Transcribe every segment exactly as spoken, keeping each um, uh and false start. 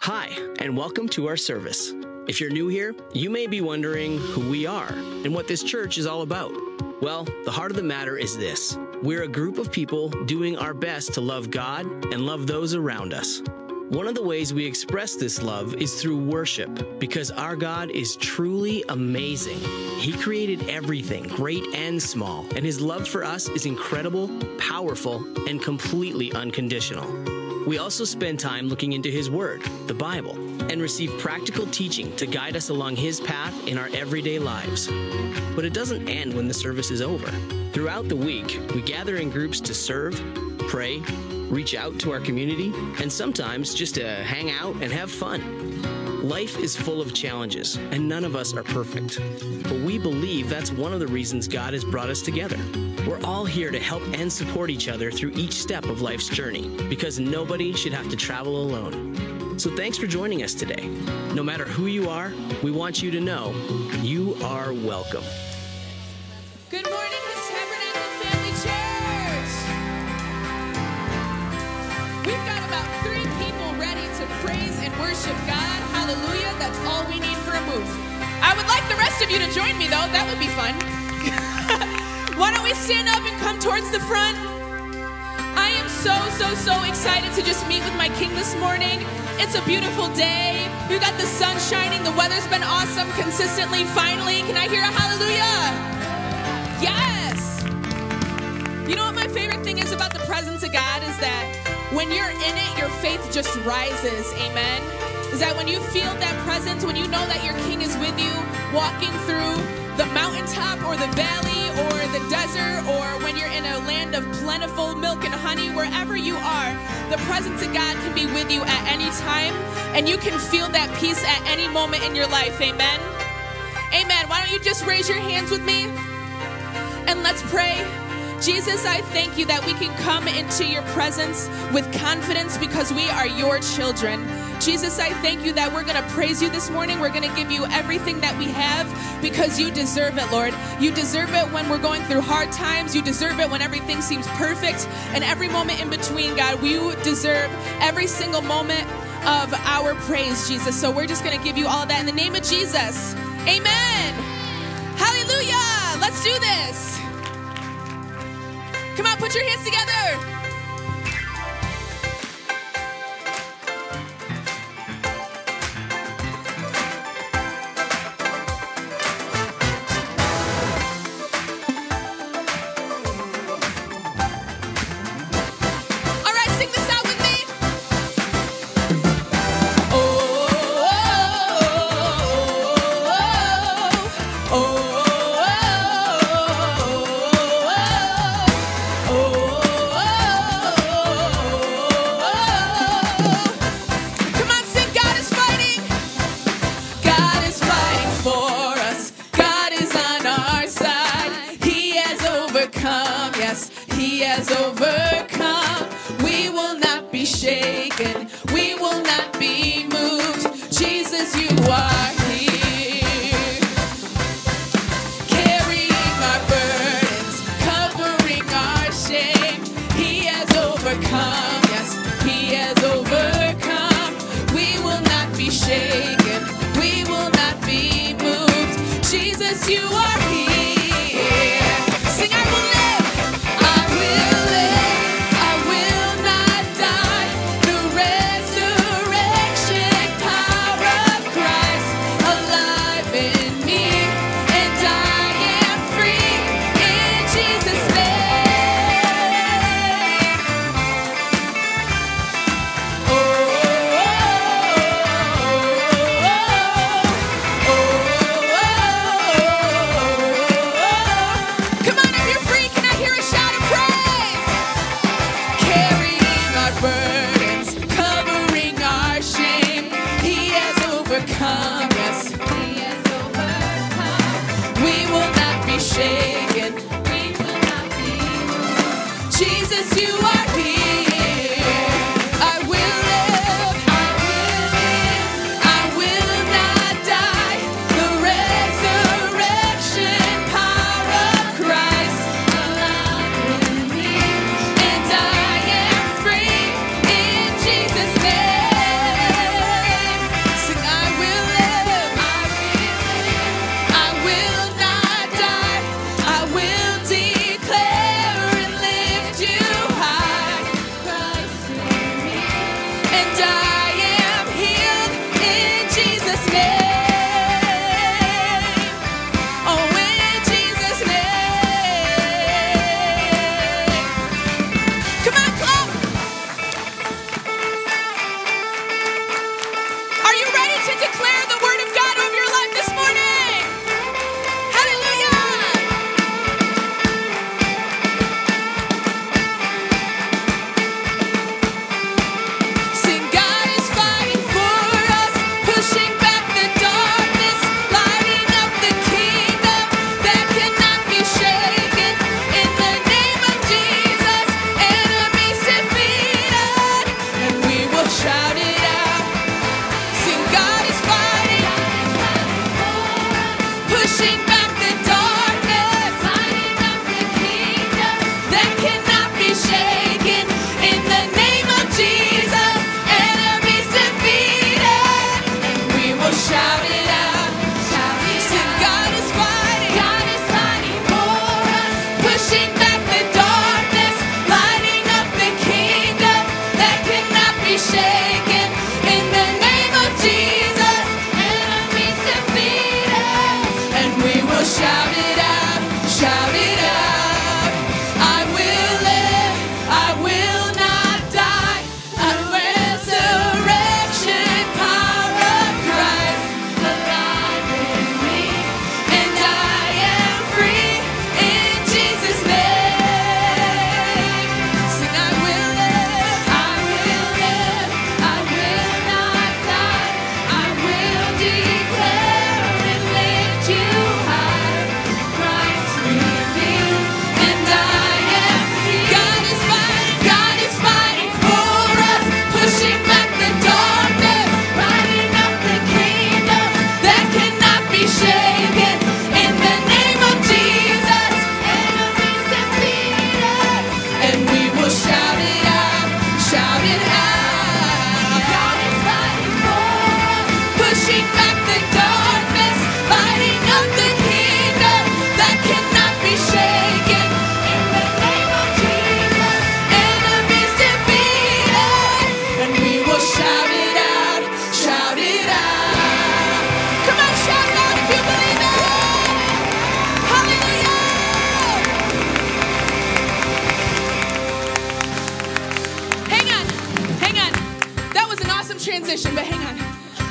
Hi, and welcome to our service. If you're new here, you may be wondering who we are and what this church is all about. Well, the heart of the matter is this. We're a group of people doing our best to love God and love those around us. One of the ways we express this love is through worship, because our God is truly amazing. He created everything, great and small, and His love for us is incredible, powerful, and completely unconditional. We also spend time looking into His Word, the Bible, and receive practical teaching to guide us along His path in our everyday lives. But it doesn't end when the service is over. Throughout the week, we gather in groups to serve, pray, reach out to our community, and sometimes just to hang out and have fun. Life is full of challenges, and none of us are perfect. But we believe that's one of the reasons God has brought us together. We're all here to help and support each other through each step of life's journey, because nobody should have to travel alone. So thanks for joining us today. No matter who you are, we want you to know you are welcome. Good morning, His Tabernacle Family Church. We've got about three people ready to praise and worship God. Hallelujah. That's all we need for a move. I would like the rest of you to join me, though. That would be fun. Why don't we stand up and come towards the front? I am so, so, so excited to just meet with my King this morning. It's a beautiful day. We've got the sun shining. The weather's been awesome consistently. Finally, can I hear a hallelujah? Yes. You know what my favorite thing is about the presence of God is that when you're in it, your faith just rises. Amen. Is that when you feel that presence, when you know that your King is with you, walking through the mountaintop or the valley or the desert, or when you're in a land of plentiful milk and honey, wherever you are, the presence of God can be with you at any time, and you can feel that peace at any moment in your life. Amen. Amen. Why don't you just raise your hands with me and let's pray. Jesus, I thank you that we can come into your presence with confidence because we are your children. Jesus, I thank you that we're going to praise you this morning. We're going to give you everything that we have because you deserve it, Lord. You deserve it when we're going through hard times. You deserve it when everything seems perfect. And every moment in between, God, you deserve every single moment of our praise, Jesus. So we're just going to give you all of that in the name of Jesus. Amen. Hallelujah. Let's do this. Come on, put your hands together. awesome transition, but hang on.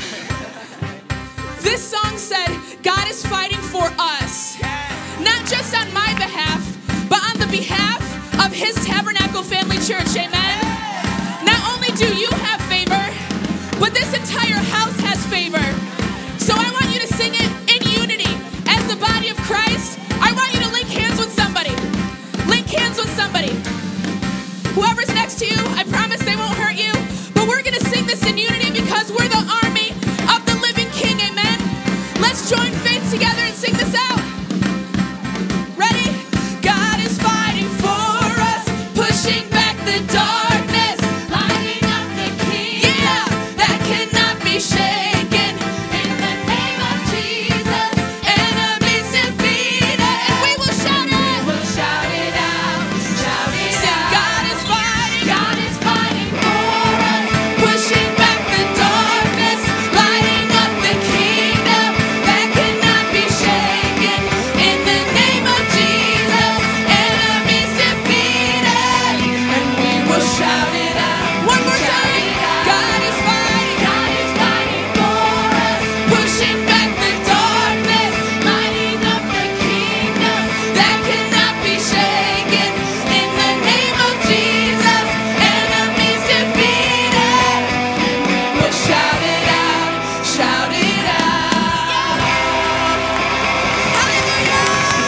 This song said, God is fighting for us. Not just on my behalf, but on the behalf of His Tabernacle Family Church, amen? Not only do you have favor, but this entire house has favor. So I want you to sing it in unity as the body of Christ. I want you to link hands with somebody. Link hands with somebody. Whoever's next to you, I promise they won't hurt you. But we're going to sing this in unity because we're the army of the living King, amen? Let's join faith together and sing this out. Ready? God is fighting for us, pushing back the darkness, lighting up the King. Yeah, that cannot be shaken. In the name of Jesus, enemies defeated. And we will shout it. We will shout it out. Shout it Sing, out. God is fighting. God is fighting for us, pushing back the darkness, lighting up the kingdom that cannot be shaken. In the name of Jesus, enemies defeated. And we will shout it out. One more time. God is fighting. God is fighting for us, pushing back the darkness, lighting up the kingdom that cannot be shaken. In the name of Jesus, enemies defeated. And we will shout it out. Shout it out. Hallelujah.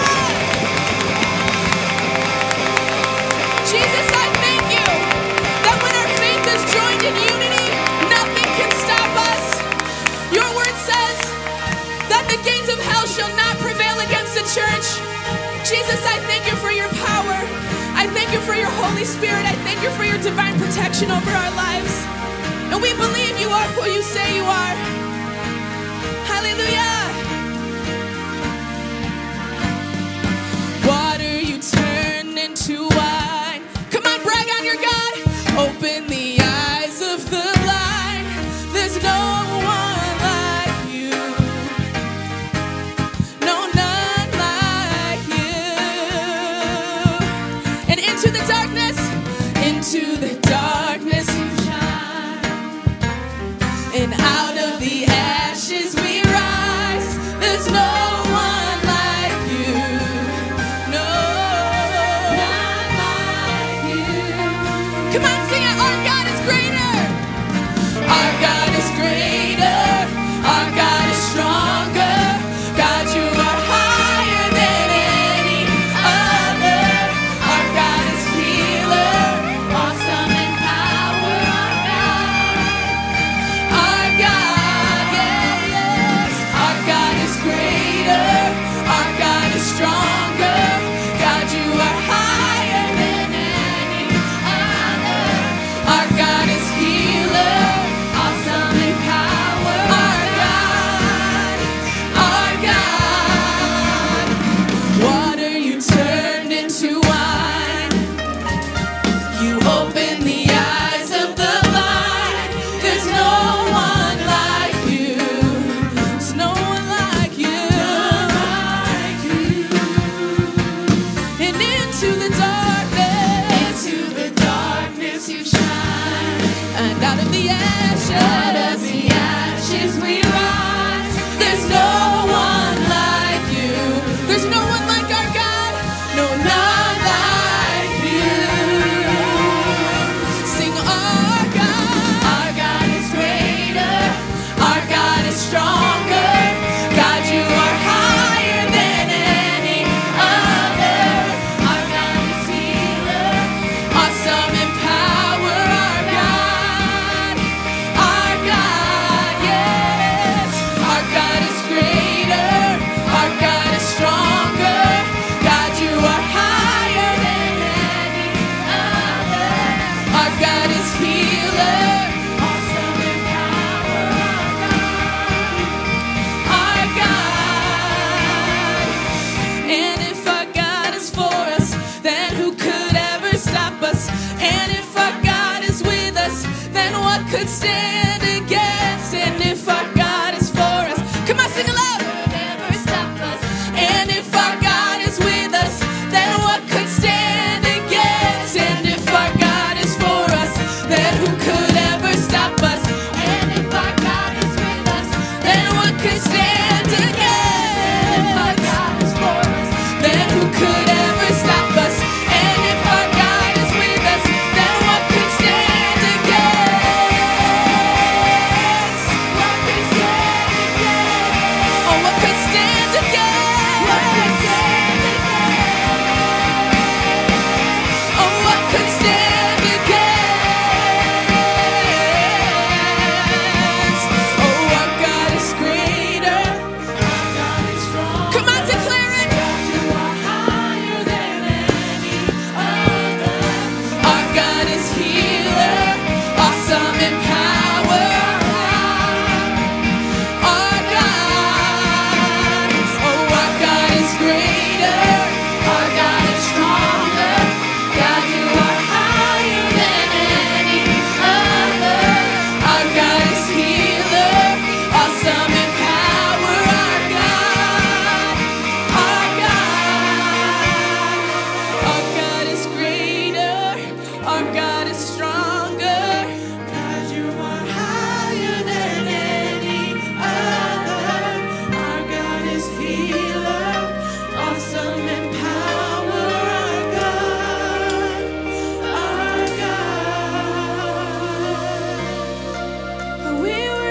Jesus, I thank you that when our faith is joined in unity, nothing can stop us. Your word says that the gates of hell shall not prevail against the church. Jesus, I thank you for your power. I thank you for your Holy Spirit. I thank you for your divine protection over our lives. And we believe you are who you say you are. Hallelujah. Water you turn into wine. Come on, brag on your God. Open the eyes of the blind. There's no one like you. No, none like you. And into the darkness, into the darkness you shine. And out of the ashes we rise. There's no one like you. No, none like you. Come on, sing it. Our God is greater. Our God is greater. Our God is stronger. God, you are higher than any other. Our God is healer, awesome in power. Our God, our God, yeah, yes. Our God is greater. Our God is stronger. God, you are higher than any other. Our God is healer, awesome in power. Our God, our God. Water you turned into wine. You open the eyes of the blind. There's no one like you. There's no one like you. And into the darkness, into the darkness you shine. And out of the ashes, out of the ashes we rise. There's no one like you. There's no one like our God. No, none like you. Sing our God. Our God is greater. Our God is stronger. God, you are higher than any other. Our God is healer, awesome in power. Our God, our God, yes. Our God is greater. Our God is stronger. God, you are higher than any other. Our God is healer, awesome in power. Our God, and if our God is for us, then who could ever stop us? And if our God is with us, then what could stand against? And if our God is for us, come on, sing aloud. Never stop us. And if our God is with us, then what could stand against? And if our God is for us, then who could ever stop us? And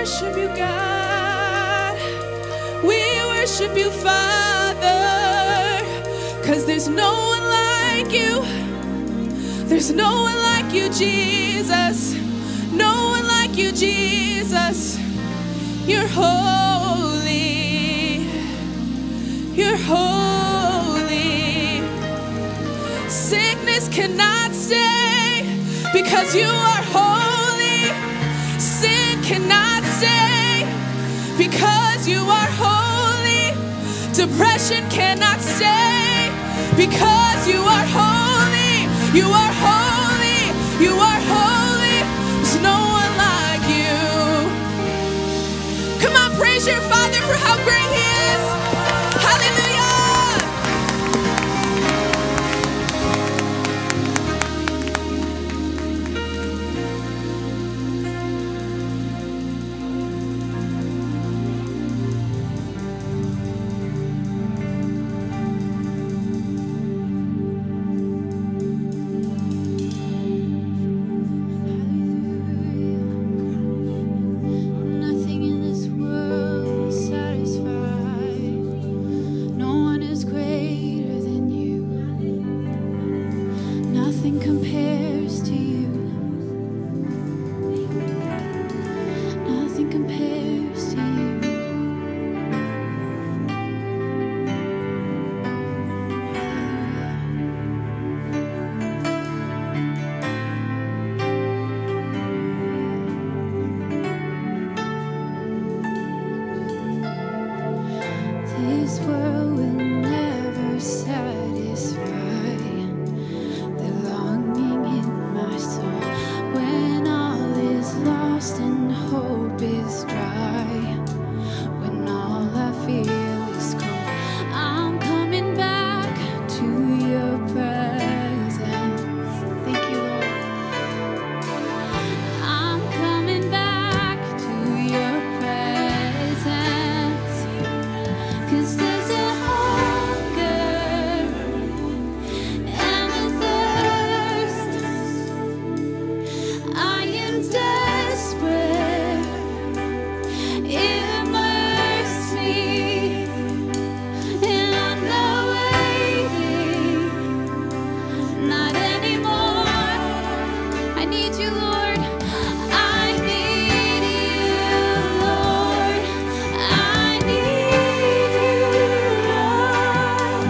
worship you, God. We worship you, Father, 'cause there's no one like you. There's no one like you, Jesus. No one like you, Jesus. You're holy. You're holy. Sickness cannot stay because you are holy. Sin cannot stay because you are holy. Depression cannot stay because you are holy. You are holy. You are holy. There's no one like you. Come on, praise your Father for how great He is. Hallelujah. Nothing in this world will satisfy. No one is greater than you. Nothing compares to you. Nothing compares to you. This world will never satisfy the longing in my soul when all is lost and hope is dry, when all I feel is cold. I'm coming back to your presence. Thank you, Lord. I'm coming back to your presence. 'Cause there's a hunger and a thirst. I am desperate. Immerse me, and I'm not waiting. Not anymore. I need you, Lord. I need you, Lord. I need you, Lord.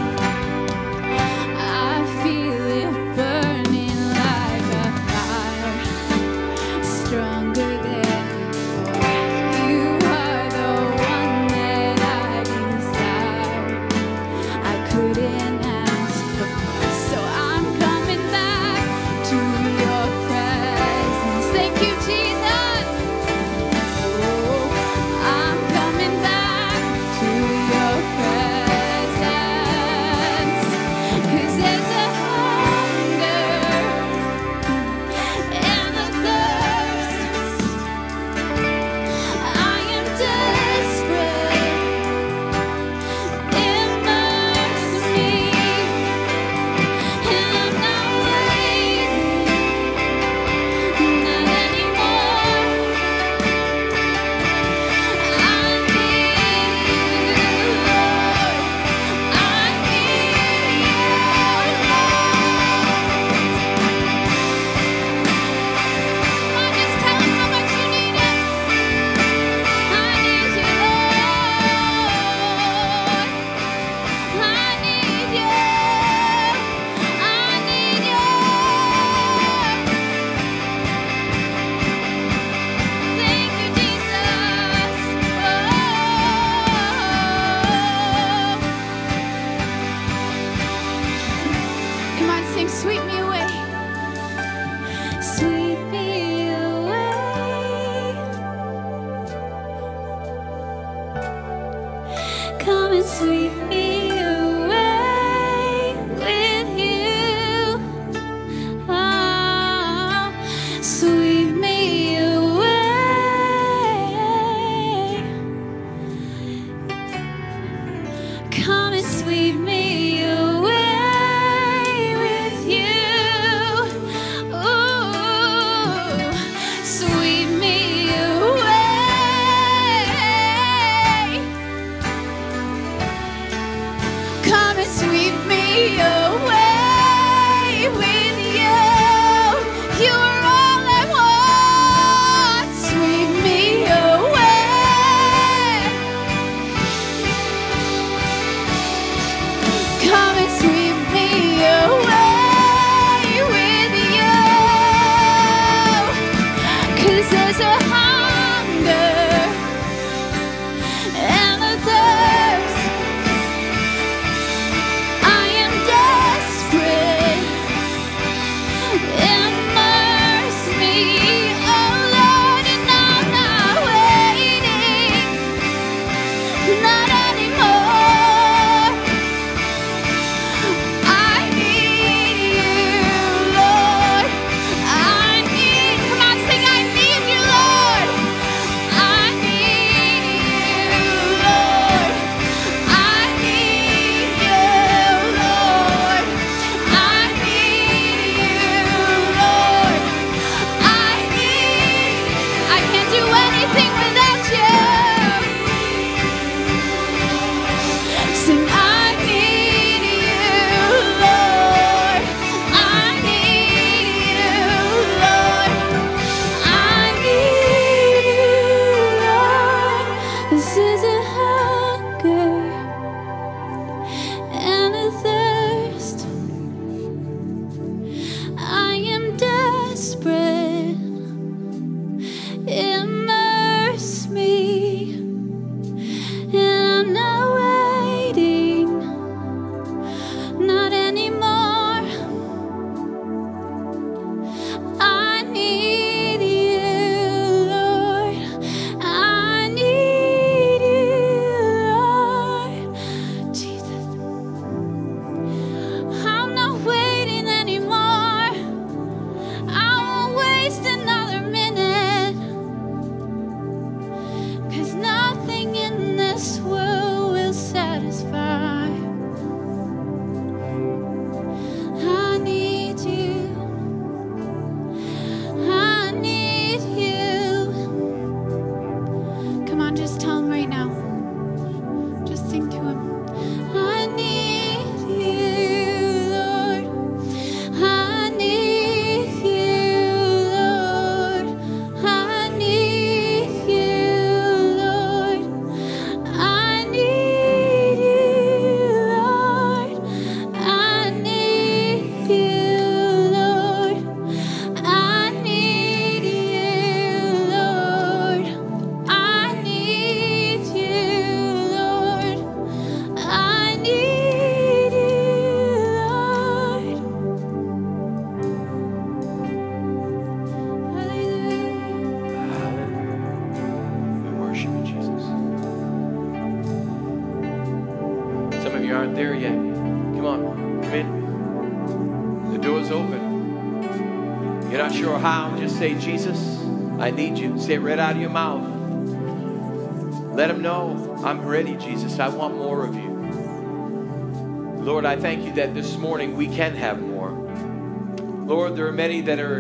I feel it burning like a fire, stronger than before. You are the one that I desire. I couldn't ask for more, so I'm coming back to your presence. Thank you, Jesus. Oh, I'm coming back to your presence. 'Cause there's a hunger and a thirst. aren't there yet, come on, come in. The door's open. You're not sure how, just say, Jesus, I need you. Say it right out of your mouth. Let him know, I'm ready, Jesus. I want more of you. Lord, I thank you that this morning we can have more. Lord, there are many that are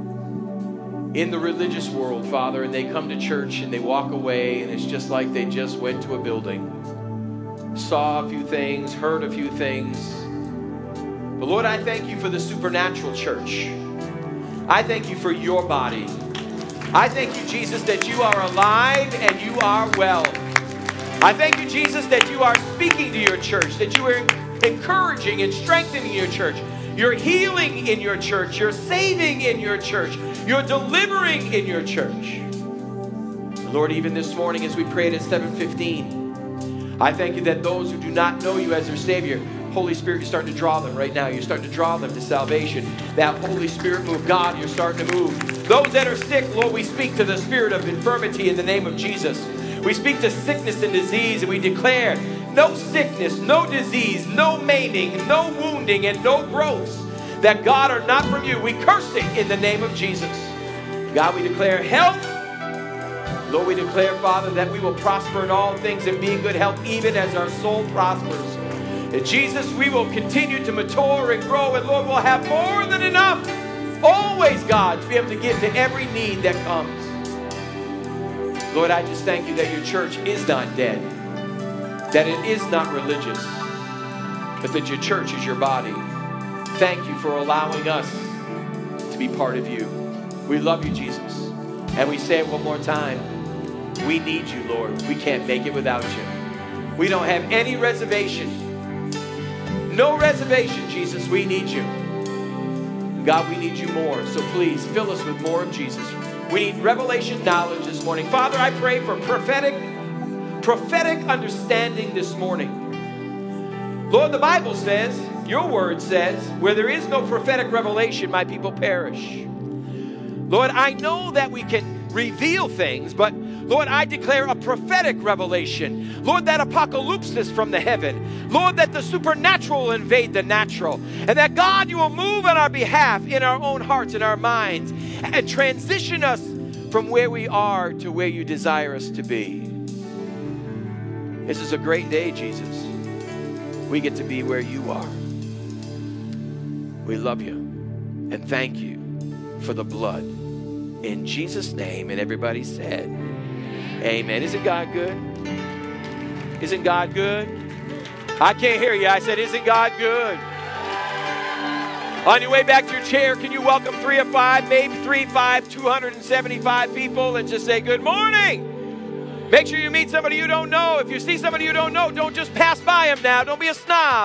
in the religious world, Father, and they come to church and they walk away and it's just like they just went to a building, saw a few things, heard a few things. But Lord, I thank you for the supernatural church. I thank you for your body. I thank you, Jesus, that you are alive and you are well. I thank you, Jesus, that you are speaking to your church, that you are encouraging and strengthening your church. You're healing in your church. You're saving in your church. You're delivering in your church. Lord, even this morning as we prayed at seven fifteen, I thank you that those who do not know you as their Savior, Holy Spirit, you're starting to draw them right now. You're starting to draw them to salvation. That Holy Spirit move, God, you're starting to move. Those that are sick, Lord, we speak to the spirit of infirmity in the name of Jesus. We speak to sickness and disease, and we declare no sickness, no disease, no maiming, no wounding, and no growths that, God, are not from you. We curse it in the name of Jesus. God, we declare health. Lord, we declare, Father, that we will prosper in all things and be in good health, even as our soul prospers. And Jesus, we will continue to mature and grow, and Lord, we'll have more than enough, always, God, to be able to give to every need that comes. Lord, I just thank you that your church is not dead, that it is not religious, but that your church is your body. Thank you for allowing us to be part of you. We love you, Jesus. And we say it one more time. We need you, Lord. We can't make it without you. We don't have any reservation. No reservation, Jesus. We need you. God, we need you more. So please fill us with more of Jesus. We need revelation knowledge this morning. Father, I pray for prophetic, prophetic understanding this morning. Lord, the Bible says, your word says, where there is no prophetic revelation, my people perish. Lord, I know that we can reveal things, but Lord, I declare a prophetic revelation. Lord, that apocalypsis from the heaven. Lord, that the supernatural will invade the natural. And that, God, you will move on our behalf in our own hearts and our minds and transition us from where we are to where you desire us to be. This is a great day, Jesus. We get to be where you are. We love you and thank you for the blood. In Jesus' name, and everybody said, amen. Isn't God good? Isn't God good? I can't hear you. I said, isn't God good? On your way back to your chair, can you welcome three or five, maybe three, five, two hundred seventy-five people and just say, good morning. Make sure you meet somebody you don't know. If you see somebody you don't know, don't just pass by them now. Don't be a snob.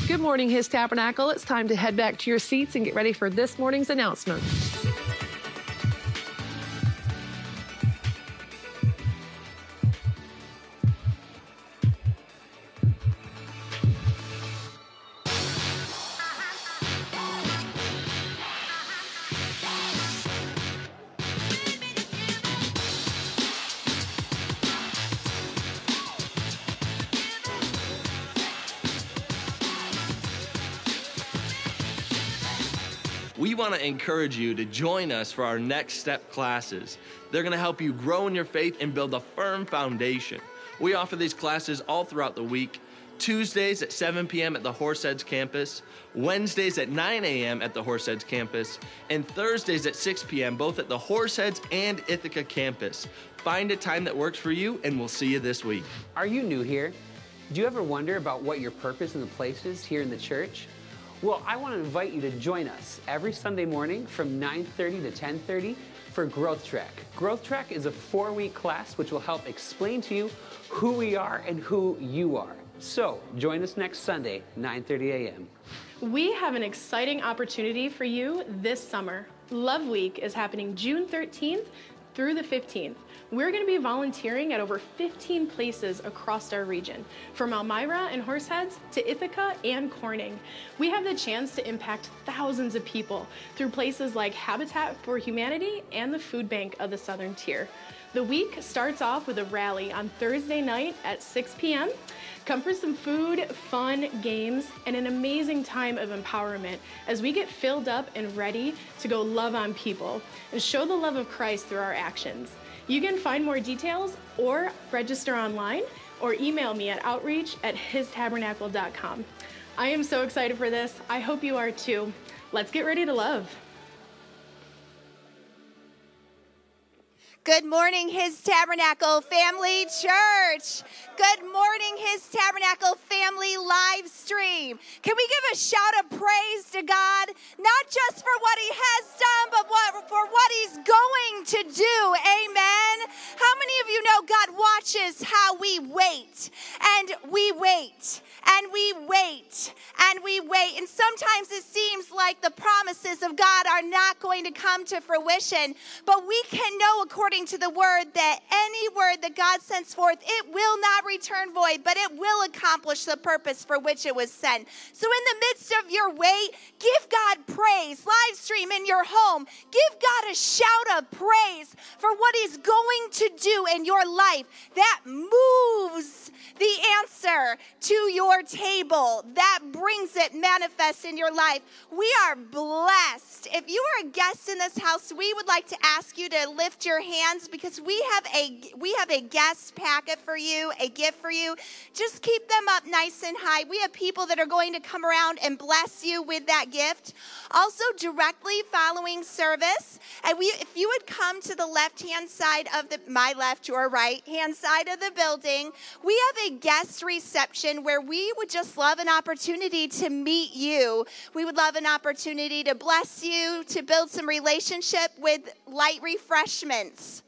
Good morning, His Tabernacle. It's time to head back to your seats and get ready for this morning's announcements. We want to encourage you to join us for our Next Step classes. They're going to help you grow in your faith and build a firm foundation. We offer these classes all throughout the week. Tuesdays at seven p.m. at the Horseheads campus, Wednesdays at nine a.m. at the Horseheads campus, and Thursdays at six p.m. both at the Horseheads and Ithaca campus. Find a time that works for you, and we'll see you this week. Are you new here? Do you ever wonder about what your purpose in the place is here in the church? Well, I want to invite you to join us every Sunday morning from nine thirty to ten thirty for Growth Track. Growth Track is a four-week class which will help explain to you who we are and who you are. So, join us next Sunday, nine thirty a.m. We have an exciting opportunity for you this summer. Love Week is happening June thirteenth through the fifteenth. We're going to be volunteering at over fifteen places across our region, from Elmira and Horseheads to Ithaca and Corning. We have the chance to impact thousands of people through places like Habitat for Humanity and the Food Bank of the Southern Tier. The week starts off with a rally on Thursday night at six p.m. Come for some food, fun, games, and an amazing time of empowerment as we get filled up and ready to go love on people and show the love of Christ through our actions. You can find more details or register online or email me at outreach at his tabernacle dot com. I am so excited for this. I hope you are too. Let's get ready to love. Good morning, His Tabernacle Family Church. Good morning, His Tabernacle Family live stream. Can we give a shout of praise to God? Not just for what He has done, but what, for what He's going to do. Amen. How many of you know God watches how we wait? And we wait, and we wait, and we wait. And sometimes it seems like the promises of God are not going to come to fruition, but we can know according to the word that any word that God sends forth, it will not return void, but it will accomplish the purpose for which it was sent. So in the midst of your wait, give God praise. Live stream in your home. Give God a shout of praise for what He's going to do in your life that moves the answer to your table, that brings it manifest in your life. We are blessed. If you are a guest in this house, we would like to ask you to lift your hands because we have a we have a guest packet for you, a gift for you. Just keep them up nice and high. We have people that are going to come around and bless you with that gift. Also, directly following service, and we if you would come to the left-hand side of the my left, your right-hand side of the building, we have a guest reception where we would just love an opportunity to meet you. We would love an opportunity to bless you, to build some relationship with light refreshments.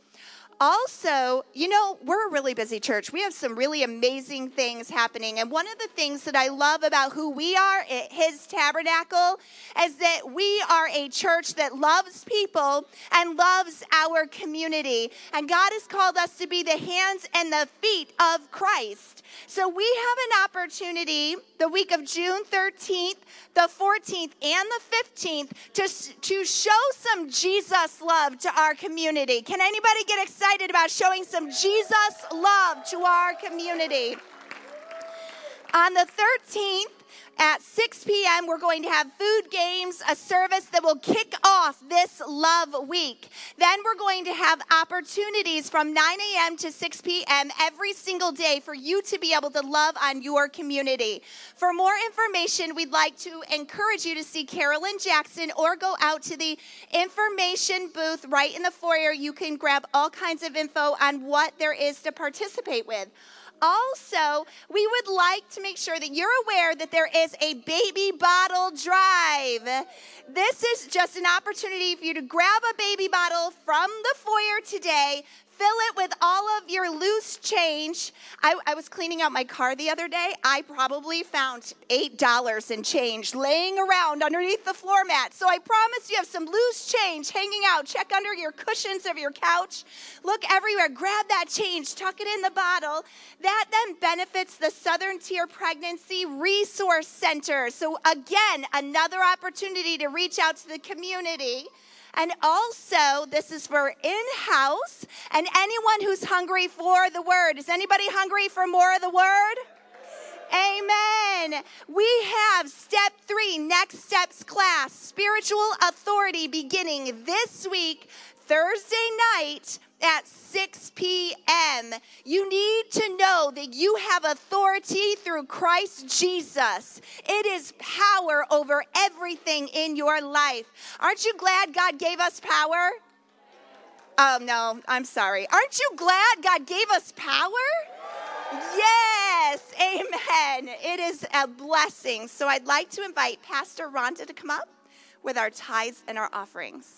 Also, you know, we're a really busy church. We have some really amazing things happening. And one of the things that I love about who we are at His Tabernacle is that we are a church that loves people and loves our community. And God has called us to be the hands and the feet of Christ. So we have an opportunity the week of June thirteenth, the fourteenth, and the fifteenth to, to show some Jesus love to our community. Can anybody get excited about showing some Jesus love to our community? On the thirteenth, at six p.m., we're going to have food, games, a service that will kick off this Love Week. Then we're going to have opportunities from nine a.m. to six p.m. every single day for you to be able to love on your community. For more information, we'd like to encourage you to see Carolyn Jackson or go out to the information booth right in the foyer. You can grab all kinds of info on what there is to participate with. Also, we would like to make sure that you're aware that there is a baby bottle drive. This is just an opportunity for you to grab a baby bottle from the foyer today, fill it with all of your loose change. I, I was cleaning out my car the other day. I probably found eight dollars in change laying around underneath the floor mat. So I promise you have some loose change hanging out. Check under your cushions of your couch. Look everywhere. Grab that change. Tuck it in the bottle. That then benefits the Southern Tier Pregnancy Resource Center. So again, another opportunity to reach out to the community. And also, this is for in-house and anyone who's hungry for the word. Is anybody hungry for more of the word? Amen. We have step three, Next Steps class, spiritual authority, beginning this week, Thursday night at six p.m. You need to know that you have authority through Christ Jesus. It is power over everything in your life. Aren't you glad God gave us power? Oh, no, I'm sorry. Aren't you glad God gave us power? Yes, amen. It is a blessing. So I'd like to invite Pastor Rhonda to come up with our tithes and our offerings.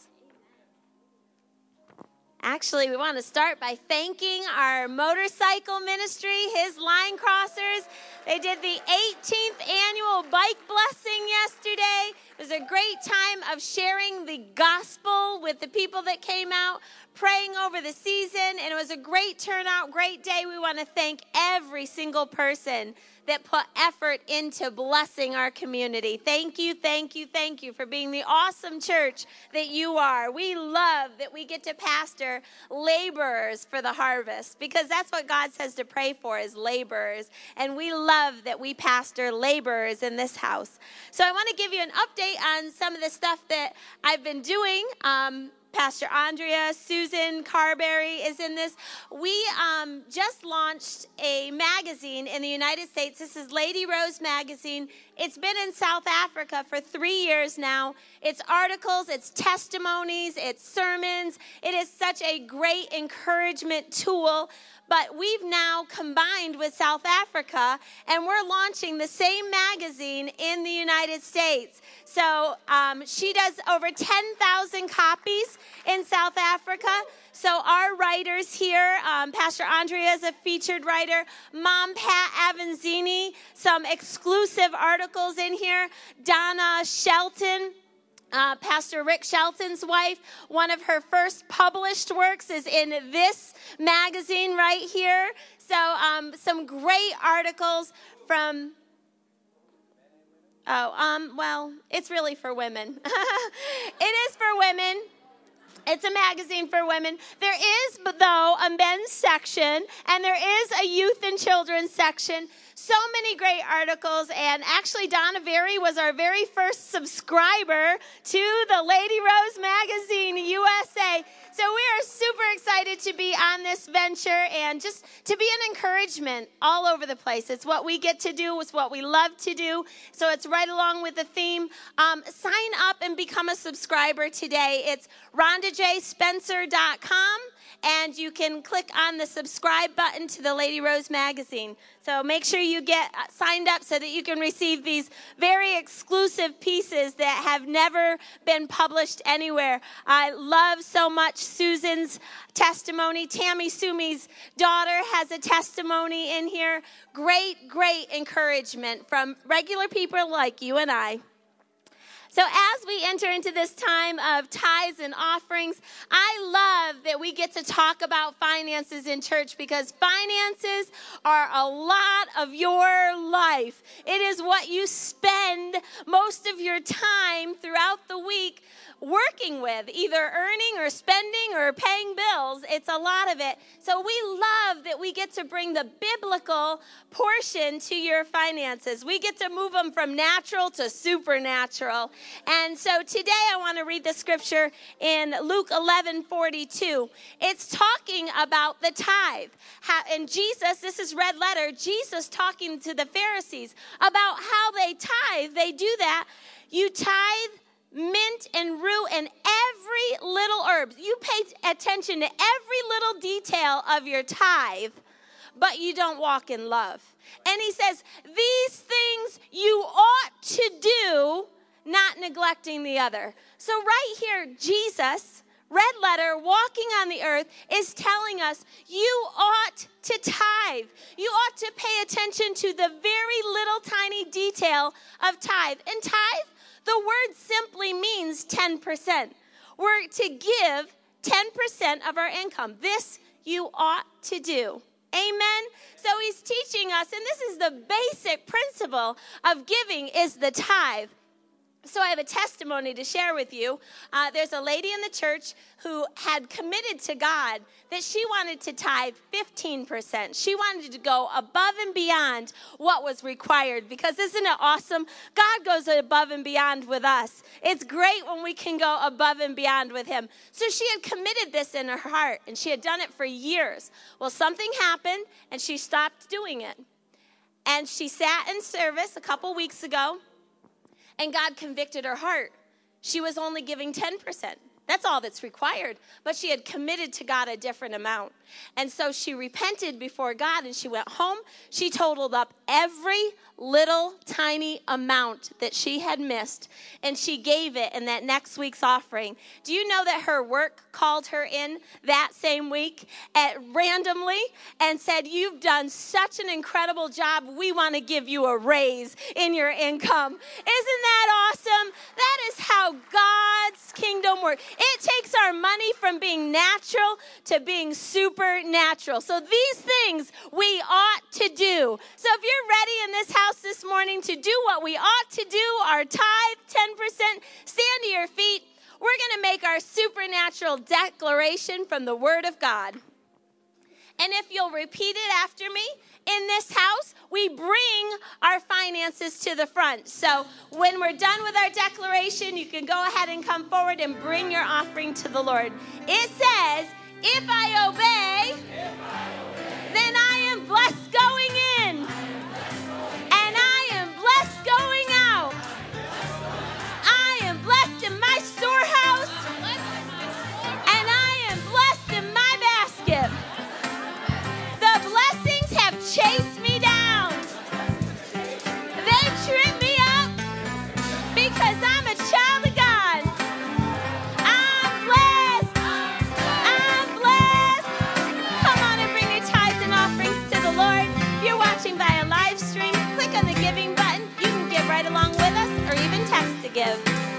Actually, we want to start by thanking our motorcycle ministry, His Line Crossers. They did the eighteenth annual bike blessing yesterday. It was a great time of sharing the gospel with the people that came out, praying over the season, and it was a great turnout, great day. We want to thank every single person that put effort into blessing our community. Thank you, thank you, thank you for being the awesome church that you are. We love that we get to pastor laborers for the harvest, because that's what God says to pray for, is laborers. And we love that we pastor laborers in this house. So I want to give you an update on some of the stuff that I've been doing. Um, Pastor Andrea, Susan Carberry is in this. We um, just launched a magazine in the United States. This is Lady Rose Magazine. It's been in South Africa for three years now. It's articles, it's testimonies, it's sermons. It is such a great encouragement tool. But we've now combined with South Africa, and we're launching the same magazine in the United States. So um, she does over ten thousand copies in South Africa. So our writers here, um, Pastor Andrea is a featured writer, Mom Pat Avanzini, some exclusive articles in here, Donna Shelton, Uh, Pastor Rick Shelton's wife, one of her first published works is in this magazine right here. So um, some great articles from, oh, um, well, it's really for women. It is for women. It's a magazine for women. There is, though, a men's section, and there is a youth and children's section. So many great articles, and actually Donna Very was our very first subscriber to the Lady Rose Magazine U S A. So we are super excited to be on this venture and just to be an encouragement all over the place. It's what we get to do. It's what we love to do. So it's right along with the theme. Um, sign up and become a subscriber today. It's rhonda j spencer dot com. And you can click on the subscribe button to the Lady Rose Magazine. So make sure you get signed up so that you can receive these very exclusive pieces that have never been published anywhere. I love so much Susan's testimony. Tammy Sumi's daughter has a testimony in here. Great, great encouragement from regular people like you and I. So as we enter into this time of tithes and offerings, I love that we get to talk about finances in church, because finances are a lot of your life. It is what you spend most of your time throughout the week working with, either earning or spending or paying bills. It's a lot of it. So we love that we get to bring the biblical portion to your finances. We get to move them from natural to supernatural. And so today I want to read the scripture in Luke eleven forty-two. It's talking about the tithe. And Jesus, this is red letter, Jesus talking to the Pharisees about how they tithe. They do that. You tithe mint and rue and every little herb. You pay attention to every little detail of your tithe, but you don't walk in love. And he says, these things you ought to do, not neglecting the other. So right here, Jesus, red letter, walking on the earth, is telling us you ought to tithe. You ought to pay attention to the very little tiny detail of tithe. And tithe, the word simply means ten percent. We're to give ten percent of our income. This you ought to do. Amen? So he's teaching us, and this is the basic principle of giving, is the tithe. So I have a testimony to share with you. Uh, there's a lady in the church who had committed to God that she wanted to tithe fifteen percent. She wanted to go above and beyond what was required, because isn't it awesome? God goes above and beyond with us. It's great when we can go above and beyond with him. So she had committed this in her heart, and she had done it for years. Well, something happened, and she stopped doing it. And she sat in service a couple weeks ago, and God convicted her heart. She was only giving ten percent. That's all that's required. But she had committed to God a different amount. And so she repented before God, and she went home. She totaled up every little tiny amount that she had missed, and she gave it in that next week's offering. Do you know that her work called her in that same week at randomly and said, "You've done such an incredible job. We want to give you a raise in your income." Isn't that awesome? That is how God's kingdom works. It takes our money from being natural to being supernatural. So these things we ought to do. So if you're ready in this house this morning to do what we ought to do, our tithe, ten percent, stand to your feet. We're going to make our supernatural declaration from the Word of God. And if you'll repeat it after me, in this house, we bring our finances to the front. So when we're done with our declaration, you can go ahead and come forward and bring your offering to the Lord. It says, if I obey, if I obey then I am blessed going in. And I am blessed going out. I am blessed in my storehouse. And I am blessed in my basket. The blessings have chased me down. They trip me up because I'm a child of God. I'm blessed. I'm blessed. Come on and bring your tithes and offerings to the Lord. If you're watching via live stream, click on the giving button. You can give right along with us or even text to give.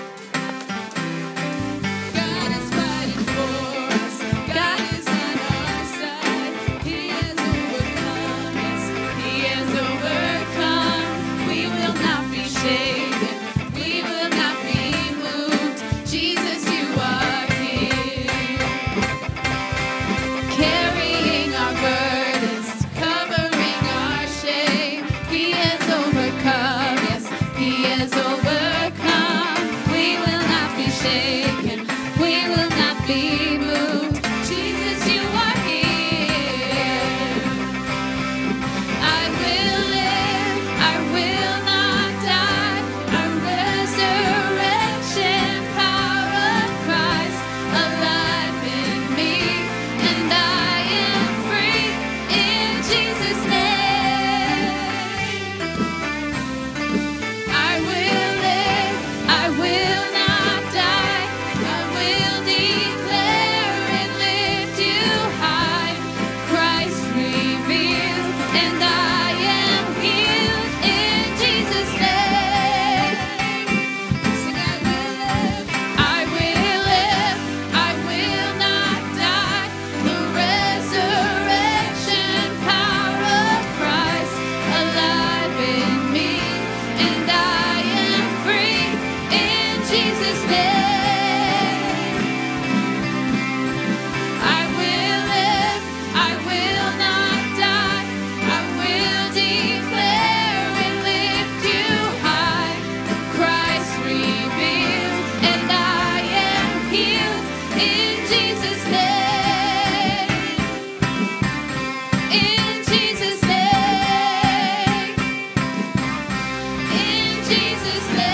God is fighting for us. God is on our side. He has overcome us. He has overcome. We will not be shaken. We will not be moved. Jesus, you are here. Carrying our burdens, covering our shame. He has overcome. Yes, he has overcome. We will not be shaken. We will not be moved. Jesus, you are here. I will live. I will not die. Our resurrection power of Christ alive in me, and I am free in Jesus' name. I will live. I will not die. I will declare and lift you high. Christ revealed, and I am healed in Jesus' name. Sing, I will live. I will live. I will not die. The resurrection power of Christ alive in me, and I am free in Jesus' name. I will live. I will not die. I will declare and lift you high. Christ revealed, and I am healed in Jesus' name. In Jesus' name. In Jesus' name.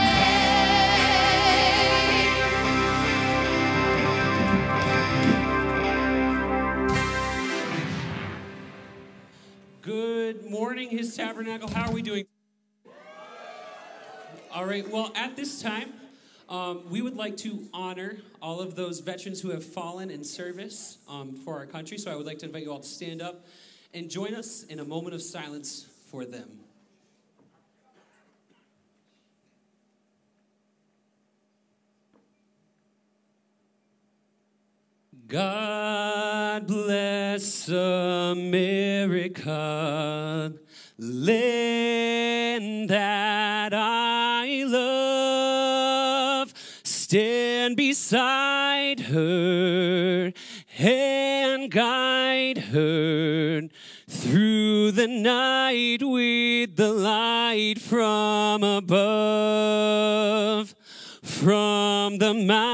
Good morning, His Tabernacle. How are we doing? All right, well, at this time, Um, we would like to honor all of those veterans who have fallen in service um, for our country. So I would like to invite you all to stand up and join us in a moment of silence for them. God bless America, land that I love. Stand beside her and guide her through the night with the light from above. From the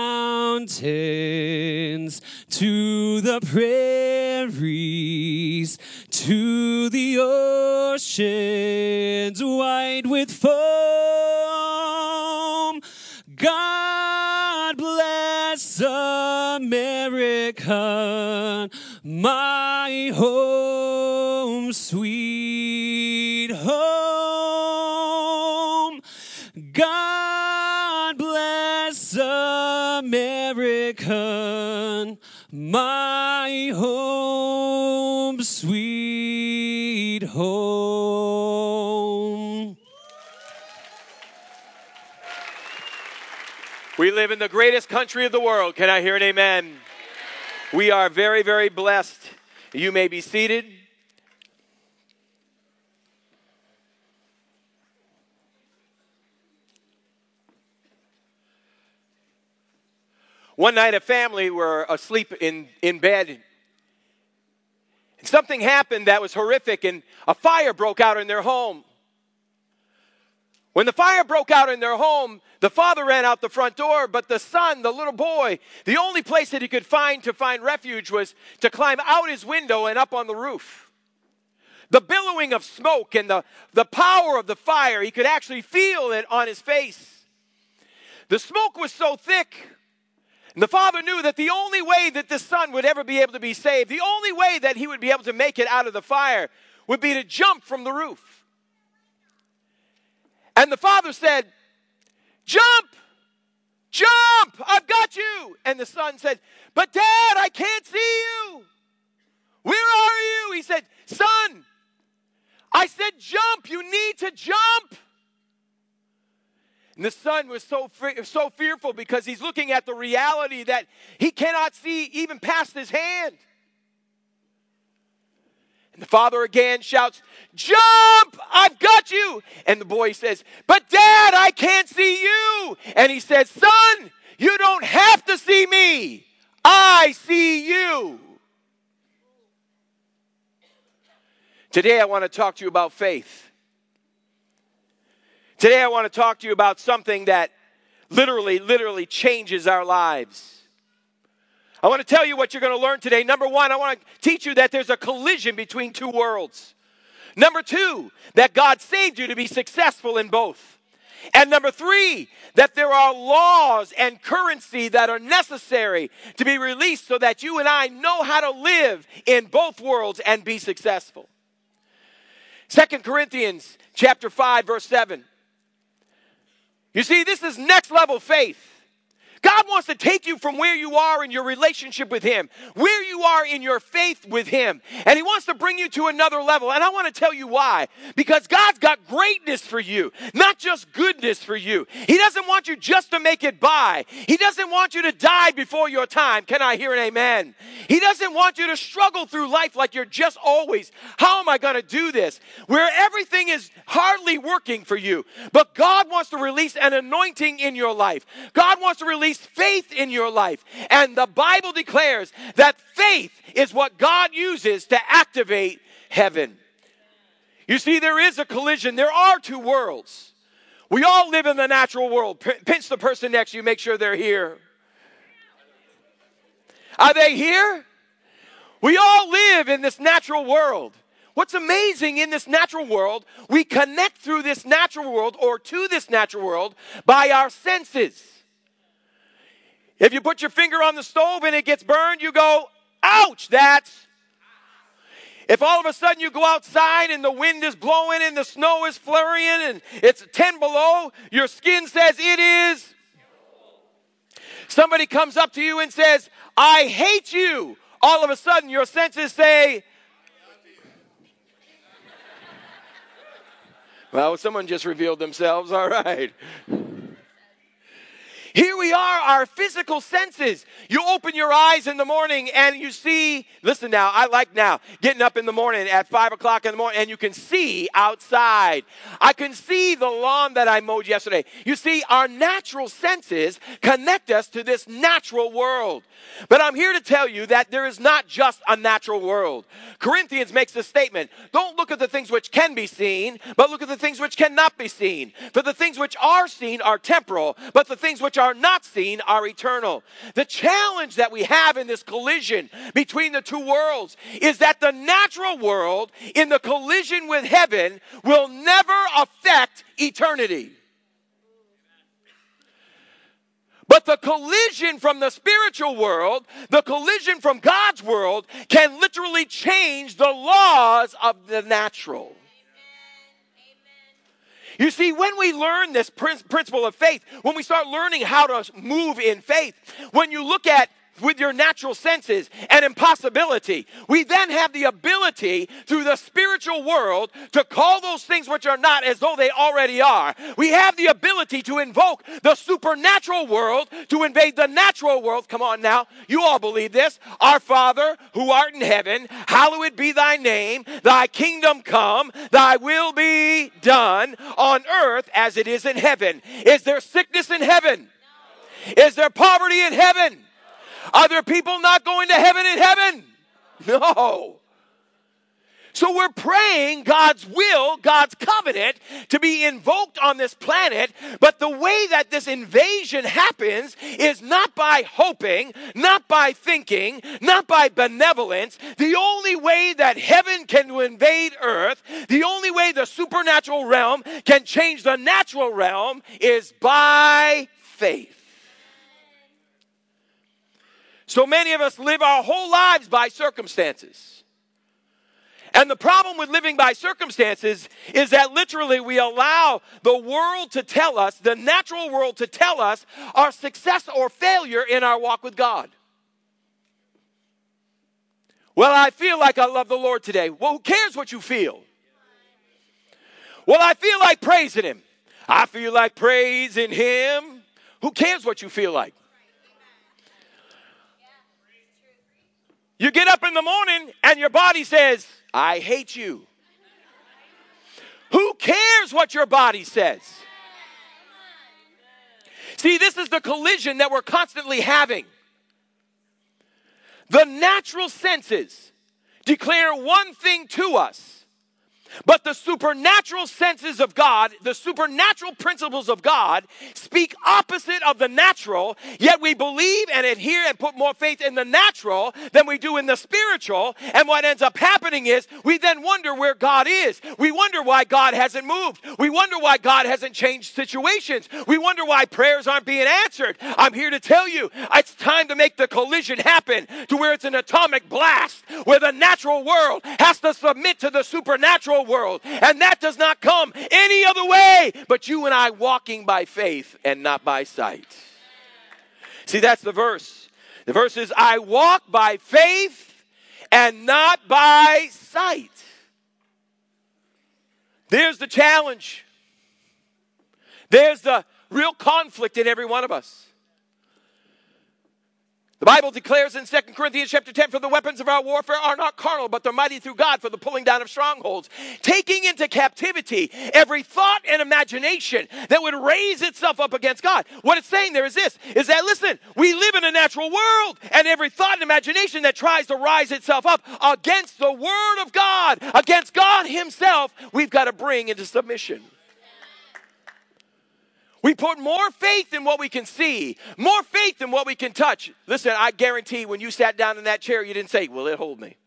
mountains to the prairies to the oceans white with foam. God bless America, my home, sweet home. God bless America, my home, sweet home. We live in the greatest country of the world. Can I hear an amen? We are very, very blessed. You may be seated. One night a family were asleep in, in bed. And something happened that was horrific, and a fire broke out in their home. When the fire broke out in their home, the father ran out the front door, but the son, the little boy, the only place that he could find to find refuge was to climb out his window and up on the roof. The billowing of smoke and the, the power of the fire, he could actually feel it on his face. The smoke was so thick, and the father knew that the only way that this son would ever be able to be saved, the only way that he would be able to make it out of the fire would be to jump from the roof. And the father said, "Jump! Jump! I've got you!" And the son said, "But Dad, I can't see you. Where are you?" He said, "Son, I said jump. You need to jump." And the son was so, so fearful because he's looking at the reality that he cannot see even past his hand. And the father again shouts, "Jump! I've got you!" And the boy says, "But Dad, I can't see you." And he says, "Son, you don't have to see me. I see you." Today I want to talk to you about faith. Today I want to talk to you about something that literally, literally changes our lives. I want to tell you what you're going to learn today. Number one, I want to teach you that there's a collision between two worlds. Number two, that God saved you to be successful in both. And number three, that there are laws and currency that are necessary to be released so that you and I know how to live in both worlds and be successful. Second Corinthians chapter five, verse seven. You see, this is next level faith. God wants to take you from where you are in your relationship with Him, where you are in your faith with Him, and He wants to bring you to another level. And I want to tell you why. Because God's got greatness for you, not just goodness for you. He doesn't want you just to make it by. He doesn't want you to die before your time. Can I hear an amen? He doesn't want you to struggle through life like you're just always, how am I going to do this? Where everything is hardly working for you. But God wants to release an anointing in your life. God wants to release faith in your life. And the Bible declares that faith is what God uses to activate heaven. You see, there is a collision. There are two worlds. We all live in the natural world. P- pinch the person next to you, make sure they're here. Are they here? We all live in this natural world. What's amazing in this natural world, we connect through this natural world or to this natural world by our senses. If you put your finger on the stove and it gets burned, you go, ouch, that's. If all of a sudden you go outside and the wind is blowing and the snow is flurrying and it's ten below, your skin says it is. Somebody comes up to you and says, I hate you. All of a sudden, your senses say, well, someone just revealed themselves. All right. Here we are, our physical senses. You open your eyes in the morning and you see, listen now, I like now, getting up in the morning at five o'clock in the morning and you can see outside. I can see the lawn that I mowed yesterday. You see, our natural senses connect us to this natural world. But I'm here to tell you that there is not just a natural world. Corinthians makes a statement, don't look at the things which can be seen, but look at the things which cannot be seen. For the things which are seen are temporal, but the things which are not seen are eternal. The challenge that we have in this collision between the two worlds is that the natural world in the collision with heaven will never affect eternity. But the collision from the spiritual world, the collision from God's world, can literally change the laws of the natural. You see, when we learn this principle of faith, when we start learning how to move in faith, when you look at with your natural senses an impossibility, we then have the ability through the spiritual world to call those things which are not as though they already are. We have the ability to invoke the supernatural world to invade the natural world. Come on now, you all believe this. Our Father who art in heaven, hallowed be thy name, thy kingdom come, thy will be done on earth as it is in heaven. Is there sickness in heaven? No. Is there poverty in heaven? Are there people not going to heaven in heaven? No. So we're praying God's will, God's covenant to be invoked on this planet. But the way that this invasion happens is not by hoping, not by thinking, not by benevolence. The only way that heaven can invade earth, the only way the supernatural realm can change the natural realm is by faith. So many of us live our whole lives by circumstances. And the problem with living by circumstances is that literally we allow the world to tell us, the natural world to tell us our success or failure in our walk with God. Well, I feel like I love the Lord today. Well, who cares what you feel? Well, I feel like praising Him. I feel like praising Him. Who cares what you feel like? You get up in the morning and your body says, I hate you. Who cares what your body says? See, this is the collision that we're constantly having. The natural senses declare one thing to us, but the supernatural senses of God, the supernatural principles of God, speak opposite of the natural, yet we believe and adhere and put more faith in the natural than we do in the spiritual. And what ends up happening is we then wonder where God is. We wonder why God hasn't moved. We wonder why God hasn't changed situations. We wonder why prayers aren't being answered. I'm here to tell you, it's time to make the collision happen to where it's an atomic blast, where the natural world has to submit to the supernatural world, and that does not come any other way but you and I walking by faith and not by sight. See, that's the verse. The verse is, I walk by faith and not by sight. There's the challenge. There's the real conflict in every one of us. The Bible declares in Second Corinthians chapter ten, for the weapons of our warfare are not carnal, but they're mighty through God for the pulling down of strongholds, taking into captivity every thought and imagination that would raise itself up against God. What it's saying there is this, is that, listen, we live in a natural world, and every thought and imagination that tries to rise itself up against the Word of God, against God Himself, we've got to bring into submission. We put more faith in what we can see, more faith in what we can touch. Listen, I guarantee when you sat down in that chair, you didn't say, will it hold me?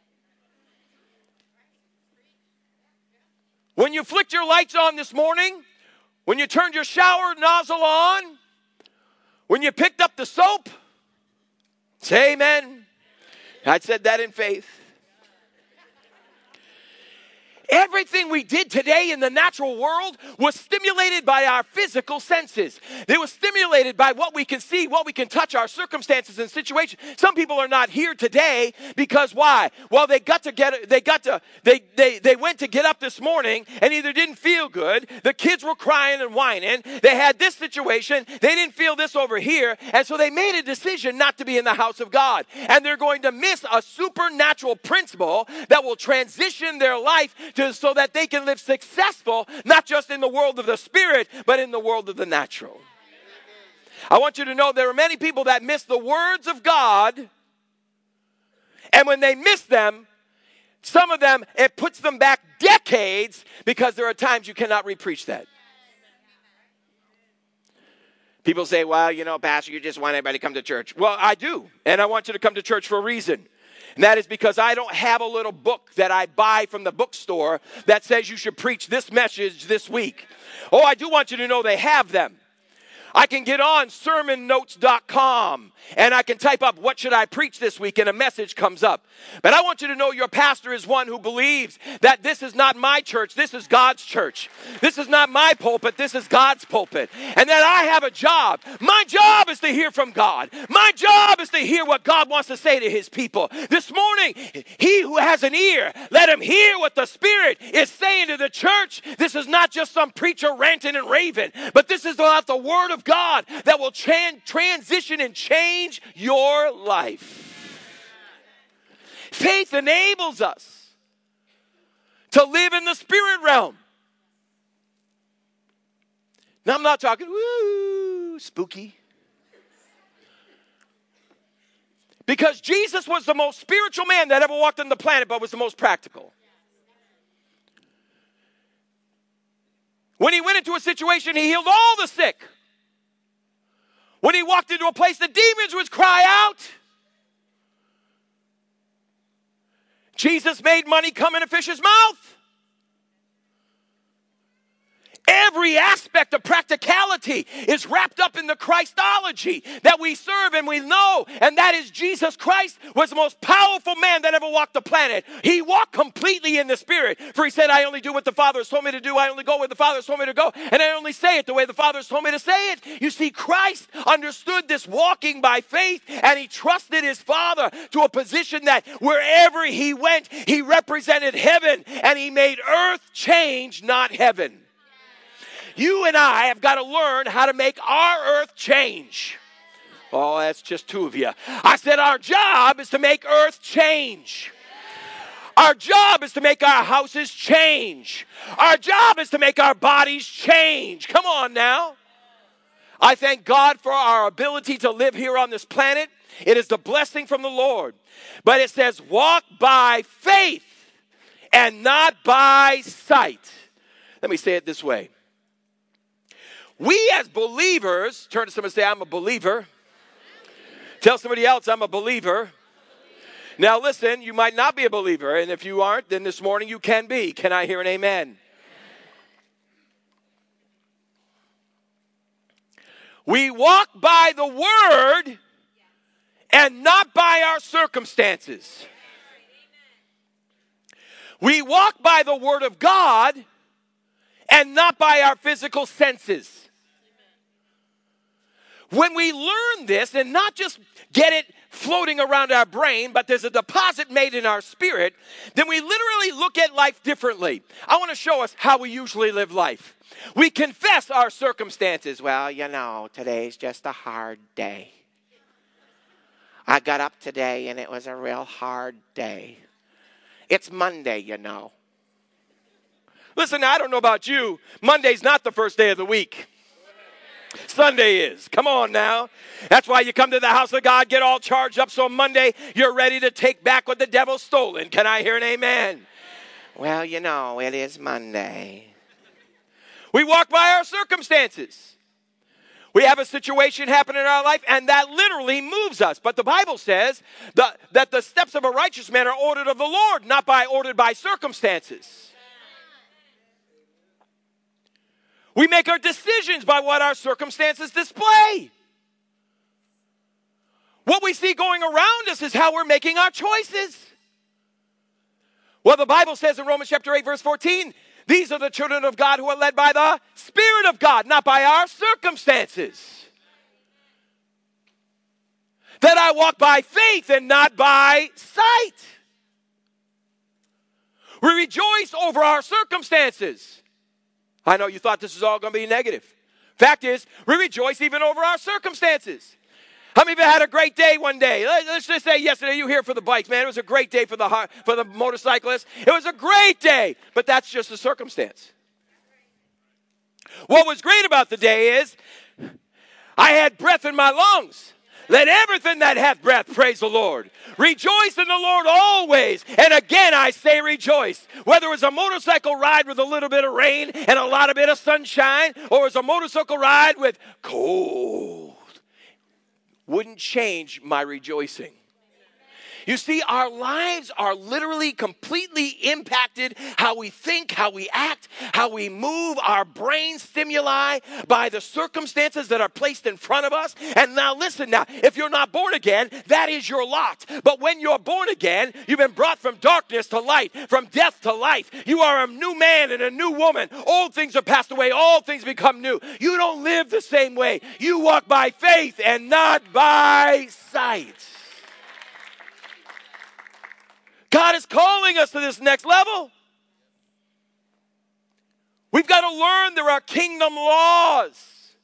When you flicked your lights on this morning, when you turned your shower nozzle on, when you picked up the soap, say amen. I said that in faith. Everything we did today in the natural world was stimulated by our physical senses. It was stimulated by what we can see, what we can touch, our circumstances and situations. Some people are not here today because why? Well, they got to get, they got to, they, they, they went to get up this morning and either didn't feel good. The kids were crying and whining. They had this situation. They didn't feel this over here. And so they made a decision not to be in the house of God. And they're going to miss a supernatural principle that will transition their life to so that they can live successful, not just in the world of the spirit, but in the world of the natural. I want you to know there are many people that miss the words of God, and when they miss them, some of them, it puts them back decades because there are times you cannot re-preach that. People say, well, you know, Pastor, you just want everybody to come to church. Well, I do, and I want you to come to church for a reason. And that is because I don't have a little book that I buy from the bookstore that says you should preach this message this week. Oh, I do want you to know they have them. I can get on sermon notes dot com and I can type up, what should I preach this week? And a message comes up. But I want you to know your pastor is one who believes that this is not my church, this is God's church. This is not my pulpit, this is God's pulpit. And that I have a job. My job is to hear from God. My job is to hear what God wants to say to his people. This morning, he who has an ear, let him hear what the Spirit is saying to the church. This is not just some preacher ranting and raving, but this is about the Word of God that will tran- transition and change your life. Faith enables us to live in the spirit realm. Now, I'm not talking, woo, spooky. Because Jesus was the most spiritual man that ever walked on the planet, but was the most practical. When he went into a situation, he healed all the sick. When he walked into a place, the demons would cry out. Jesus made money come in a fish's mouth. Every aspect of practicality is wrapped up in the Christology that we serve and we know, and that is Jesus Christ was the most powerful man that ever walked the planet. He walked completely in the Spirit, for he said, I only do what the Father has told me to do. I only go where the Father has told me to go, and I only say it the way the Father has told me to say it. You see, Christ understood this walking by faith, and he trusted his Father to a position that wherever he went, he represented heaven, and he made earth change, not heaven. You and I have got to learn how to make our earth change. Oh, that's just two of you. I said our job is to make earth change. Our job is to make our houses change. Our job is to make our bodies change. Come on now. I thank God for our ability to live here on this planet. It is the blessing from the Lord. But it says, walk by faith and not by sight. Let me say it this way. We as believers, turn to somebody and say, I'm a believer. Tell somebody else, I'm a believer. Now listen, you might not be a believer, and if you aren't, then this morning you can be. Can I hear an amen? We walk by the Word and not by our circumstances. We walk by the Word of God and not by our physical senses. When we learn this and not just get it floating around our brain, but there's a deposit made in our spirit, then we literally look at life differently. I want to show us how we usually live life. We confess our circumstances. Well, you know, today's just a hard day. I got up today and it was a real hard day. It's Monday, you know. Listen, I don't know about you. Monday's not the first day of the week. Sunday is. Come on now. That's why you come to the house of God, get all charged up, so Monday you're ready to take back what the devil's stolen. Can I hear an amen? Well, you know, it is Monday. We walk by our circumstances. We have a situation happen in our life, and that literally moves us. But the Bible says the, that the steps of a righteous man are ordered of the Lord, not by ordered by circumstances. We make our decisions by what our circumstances display. What we see going around us is how we're making our choices. Well, the Bible says in Romans chapter eight, verse fourteen, these are the children of God who are led by the Spirit of God, not by our circumstances. That I walk by faith and not by sight. We rejoice over our circumstances. I know you thought this was all going to be negative. Fact is, we rejoice even over our circumstances. How many of you had a great day one day? Let's just say yesterday you were here for the bikes, man. It was a great day for the for the motorcyclists. It was a great day, but that's just a circumstance. What was great about the day is I had breath in my lungs. Let everything that hath breath praise the Lord. Rejoice in the Lord always. And again I say rejoice. Whether it was a motorcycle ride with a little bit of rain and a lot of bit of sunshine, or it was a motorcycle ride with cold, wouldn't change my rejoicing. You see, our lives are literally completely impacted how we think, how we act, how we move, our brain stimuli by the circumstances that are placed in front of us. And now listen now, if you're not born again, that is your lot. But when you're born again, you've been brought from darkness to light, from death to life. You are a new man and a new woman. Old things are passed away, all things become new. You don't live the same way. You walk by faith and not by sight. God is calling us to this next level. We've got to learn there are kingdom laws.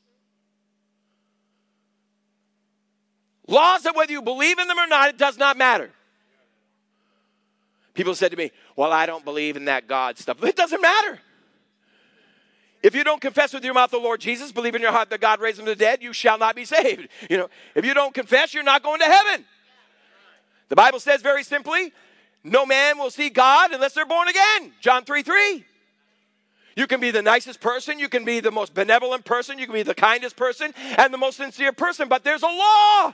Laws that whether you believe in them or not, it does not matter. People said to me, well, I don't believe in that God stuff. It doesn't matter. If you don't confess with your mouth the Lord Jesus, believe in your heart that God raised him from the dead, you shall not be saved. You know, if you don't confess, you're not going to heaven. The Bible says very simply, no man will see God unless they're born again. John three three. You can be the nicest person. You can be the most benevolent person. You can be the kindest person and the most sincere person. But there's a law.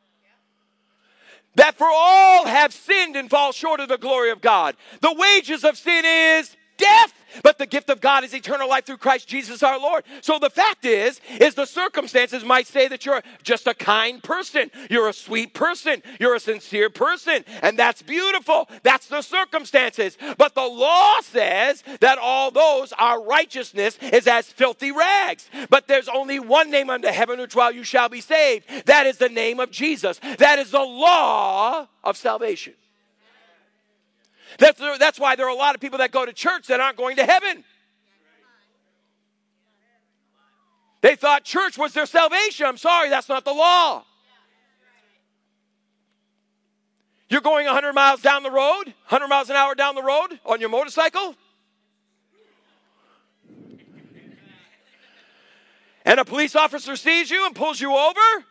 That for all have sinned and fall short of the glory of God. The wages of sin is death. But the gift of God is eternal life through Christ Jesus our Lord. So the fact is, is the circumstances might say that you're just a kind person. You're a sweet person. You're a sincere person. And that's beautiful. That's the circumstances. But the law says that all those, our righteousness is as filthy rags. But there's only one name under heaven which while you shall be saved. That is the name of Jesus. That is the law of salvation. That's, that's why there are a lot of people that go to church that aren't going to heaven. They thought church was their salvation. I'm sorry, that's not the law. You're going one hundred miles down the road, one hundred miles an hour down the road on your motorcycle. And a police officer sees you and pulls you over.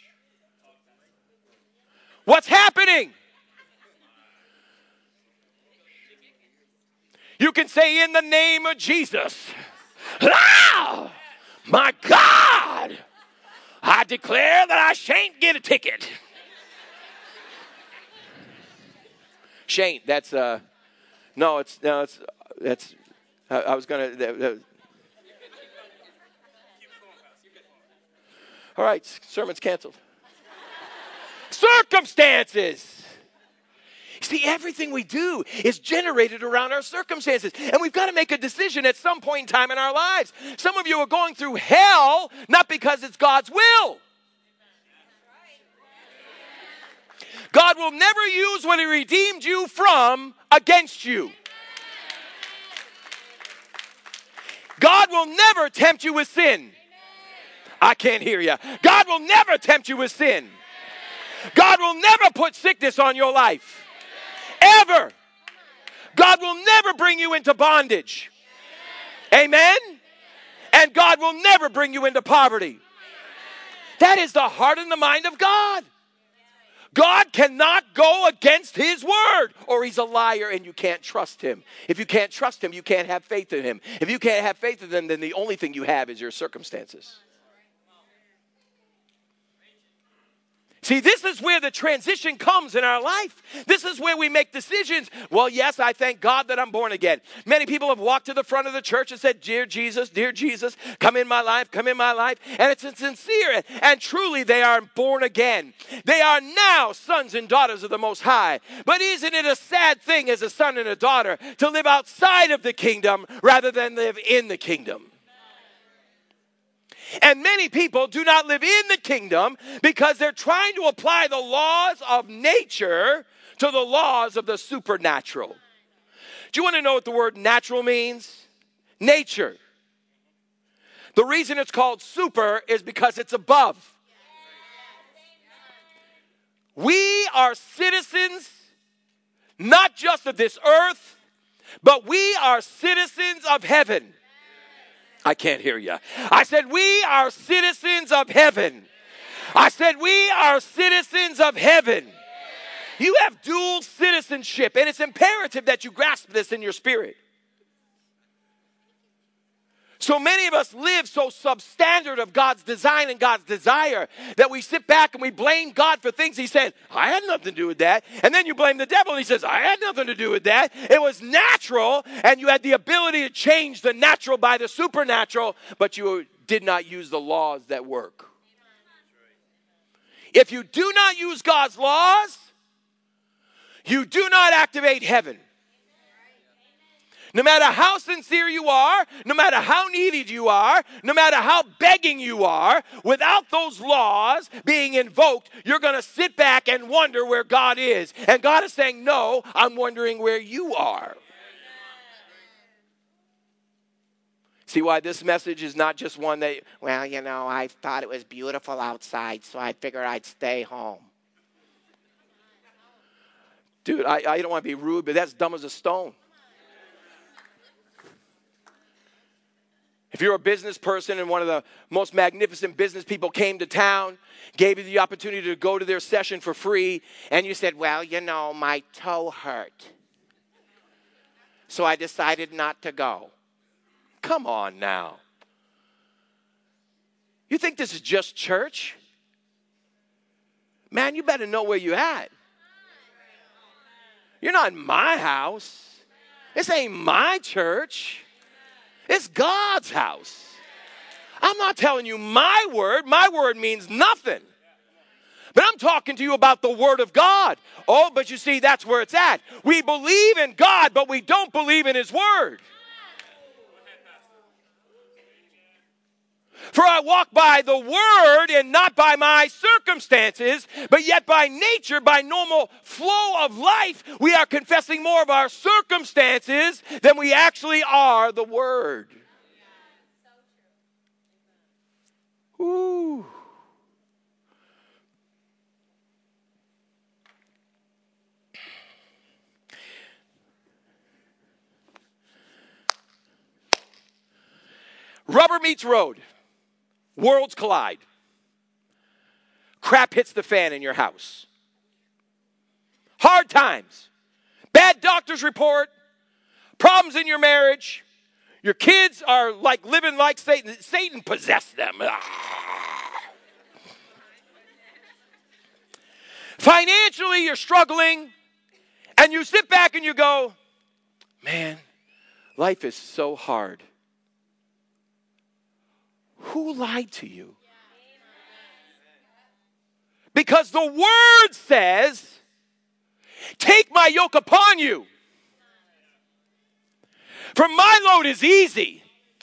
What's happening? You can say, in the name of Jesus, ah, my God, I declare that I shan't get a ticket. Shan't, that's, uh, no, it's, no, it's, that's, I, I was going to, all right, sermon's canceled. Circumstances. See, everything we do is generated around our circumstances. And we've got to make a decision at some point in time in our lives. Some of you are going through hell, not because it's God's will. God will never use what he redeemed you from against you. God will never tempt you with sin. I can't hear you. God will never tempt you with sin. God will never put sickness on your life. Ever. God will never bring you into bondage. Amen? And God will never bring you into poverty. That is the heart and the mind of God. God cannot go against his word, or he's a liar and you can't trust him. If you can't trust him, you can't have faith in him. If you can't have faith in him, then the only thing you have is your circumstances. See, this is where the transition comes in our life. This is where we make decisions. Well, yes, I thank God that I'm born again. Many people have walked to the front of the church and said, dear Jesus, dear Jesus, come in my life, come in my life. And it's sincere. And truly, they are born again. They are now sons and daughters of the Most High. But isn't it a sad thing as a son and a daughter to live outside of the kingdom rather than live in the kingdom? And many people do not live in the kingdom because they're trying to apply the laws of nature to the laws of the supernatural. Do you want to know what the word natural means? Nature. The reason it's called super is because it's above. We are citizens, not just of this earth, but we are citizens of heaven. I can't hear you. I said, we are citizens of heaven. I said, we are citizens of heaven. You have dual citizenship, and it's imperative that you grasp this in your spirit. So many of us live so substandard of God's design and God's desire that we sit back and we blame God for things He said, I had nothing to do with that. And then you blame the devil and he says, I had nothing to do with that. It was natural, and you had the ability to change the natural by the supernatural, but you did not use the laws that work. If you do not use God's laws, you do not activate heaven. No matter how sincere you are, no matter how needed you are, no matter how begging you are, without those laws being invoked, you're going to sit back and wonder where God is. And God is saying, no, I'm wondering where you are. See why this message is not just one that, well, you know, I thought it was beautiful outside, so I figured I'd stay home. Dude, I, I don't want to be rude, but that's dumb as a stone. If you're a business person and one of the most magnificent business people came to town, gave you the opportunity to go to their session for free, and you said, well, you know, my toe hurt, so I decided not to go. Come on now. You think this is just church? Man, you better know where you're at. You're not in my house. This ain't my church. It's God's house. I'm not telling you my word. My word means nothing. But I'm talking to you about the word of God. Oh, but you see, that's where it's at. We believe in God, but we don't believe in His word. For I walk by the word and not by my circumstances, but yet by nature, by normal flow of life, we are confessing more of our circumstances than we actually are the word. Ooh. Rubber meets road. Worlds collide. Crap hits the fan in your house. Hard times. Bad doctor's report. Problems in your marriage. Your kids are like living like Satan. Satan possessed them. Ah. Financially, you're struggling. And you sit back and you go, man, life is so hard. Who lied to you? Because the word says, take my yoke upon you. For my load is easy.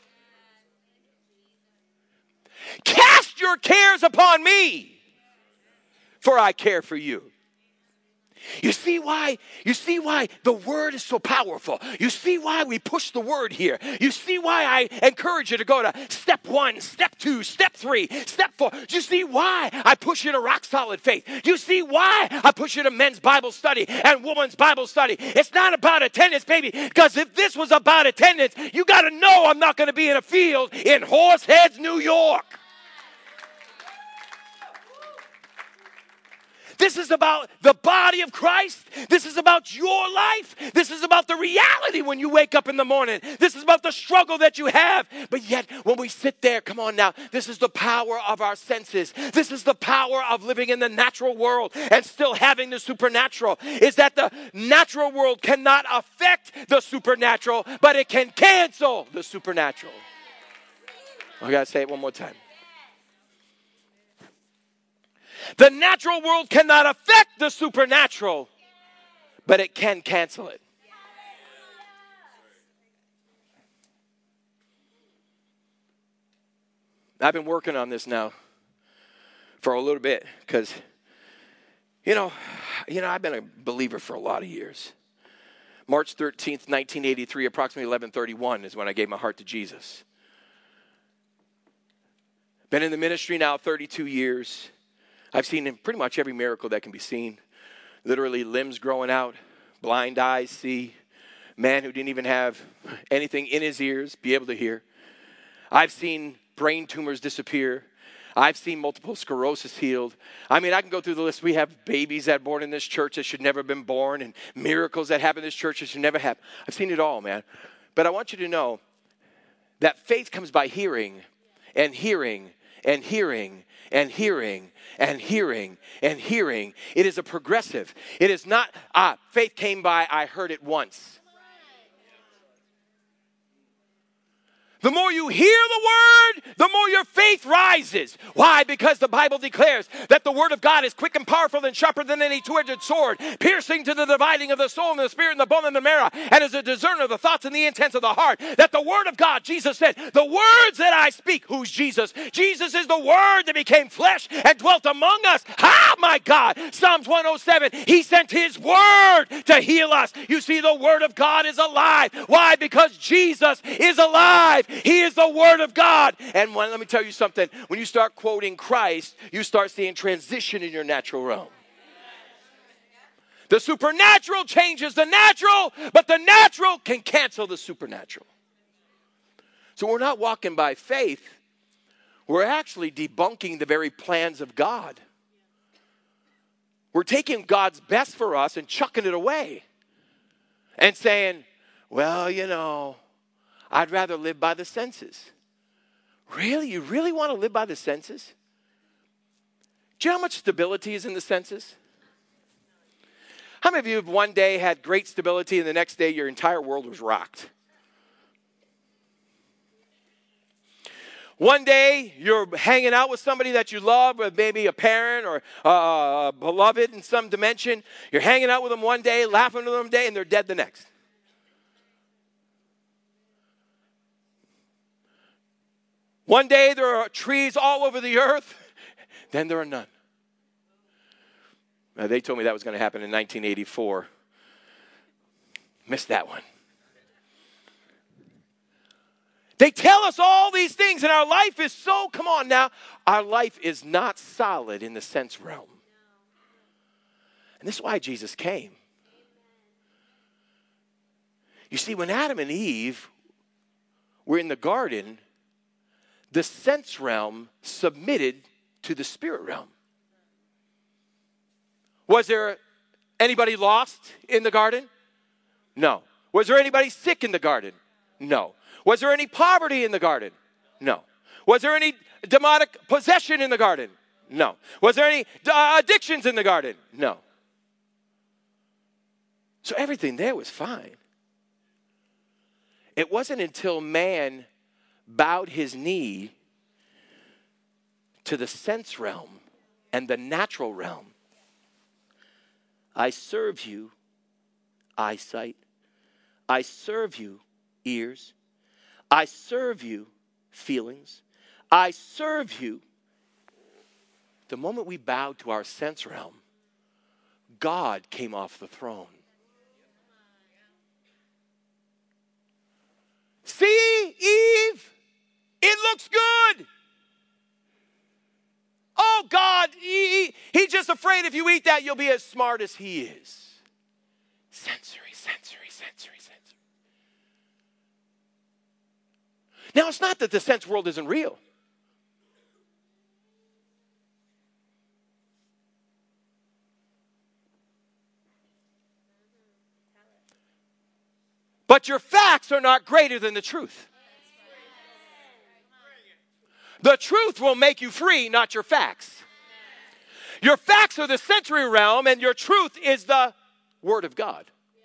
Cast your cares upon me, for I care for you. You see why? You see why the word is so powerful. You see why we push the word here. You see why I encourage you to go to step one, step two, step three, step four. Do you see why I push you to rock solid faith? Do you see why I push you to men's Bible study and women's Bible study? It's not about attendance, baby, because if this was about attendance, you got to know I'm not going to be in a field in Horseheads, New York. This is about the body of Christ. This is about your life. This is about the reality when you wake up in the morning. This is about the struggle that you have. But yet, when we sit there, come on now, this is the power of our senses. This is the power of living in the natural world and still having the supernatural. Is that the natural world cannot affect the supernatural, but it can cancel the supernatural. I gotta say it one more time. The natural world cannot affect the supernatural, but it can cancel it. I've been working on this now for a little bit because, you know, you know, I've been a believer for a lot of years. March thirteenth, nineteen eighty-three, approximately eleven thirty-one is when I gave my heart to Jesus. Been in the ministry now thirty-two years. I've seen pretty much every miracle that can be seen. Literally limbs growing out, blind eyes see, man who didn't even have anything in his ears be able to hear. I've seen brain tumors disappear. I've seen multiple sclerosis healed. I mean, I can go through the list. We have babies that are born in this church that should never have been born, and miracles that happen in this church that should never happen. I've seen it all, man. But I want you to know that faith comes by hearing, and hearing, and hearing, and hearing, and hearing, and hearing. It is a progressive. It is not, ah, faith came by, I heard it once. The more you hear the word, the more your faith rises. Why? Because the Bible declares that the word of God is quick and powerful and sharper than any two-edged sword, piercing to the dividing of the soul and the spirit and the bone and the marrow, and is a discerner of the thoughts and the intents of the heart. That the word of God, Jesus said, the words that I speak, who's Jesus? Jesus is the word that became flesh and dwelt among us. Ah, my God. Psalms one oh seven, he sent his word to heal us. You see, the word of God is alive. Why? Because Jesus is alive. He is the word of God. And when, let me tell you something. When you start quoting Christ, you start seeing transition in your natural realm. The supernatural changes the natural, but the natural can cancel the supernatural. So we're not walking by faith. We're actually debunking the very plans of God. We're taking God's best for us and chucking it away and saying, well, you know, I'd rather live by the senses. Really? You really want to live by the senses? Do you know how much stability is in the senses? How many of you have one day had great stability and the next day your entire world was rocked? One day you're hanging out with somebody that you love, or maybe a parent or a beloved in some dimension. You're hanging out with them one day, laughing with them one day, and they're dead the next. One day there are trees all over the earth, then there are none. Now, they told me that was going to happen in nineteen eighty-four. Missed that one. They tell us all these things, and our life is so, come on now, our life is not solid in the sense realm. And this is why Jesus came. You see, when Adam and Eve were in the garden, the sense realm submitted to the spirit realm. Was there anybody lost in the garden? No. Was there anybody sick in the garden? No. Was there any poverty in the garden? No. Was there any demonic possession in the garden? No. Was there any uh, addictions in the garden? No. So everything there was fine. It wasn't until man bowed his knee to the sense realm and the natural realm. I serve you, eyesight. I serve you, ears. I serve you, feelings. I serve you. The moment we bowed to our sense realm, God came off the throne. See, Eve, it looks good. Oh, God, he, he's just afraid if you eat that, you'll be as smart as he is. Sensory, sensory, sensory, sensory. Now, it's not that the sense world isn't real. But your facts are not greater than the truth. The truth will make you free, not your facts. Your facts are the sensory realm, and your truth is the Word of God.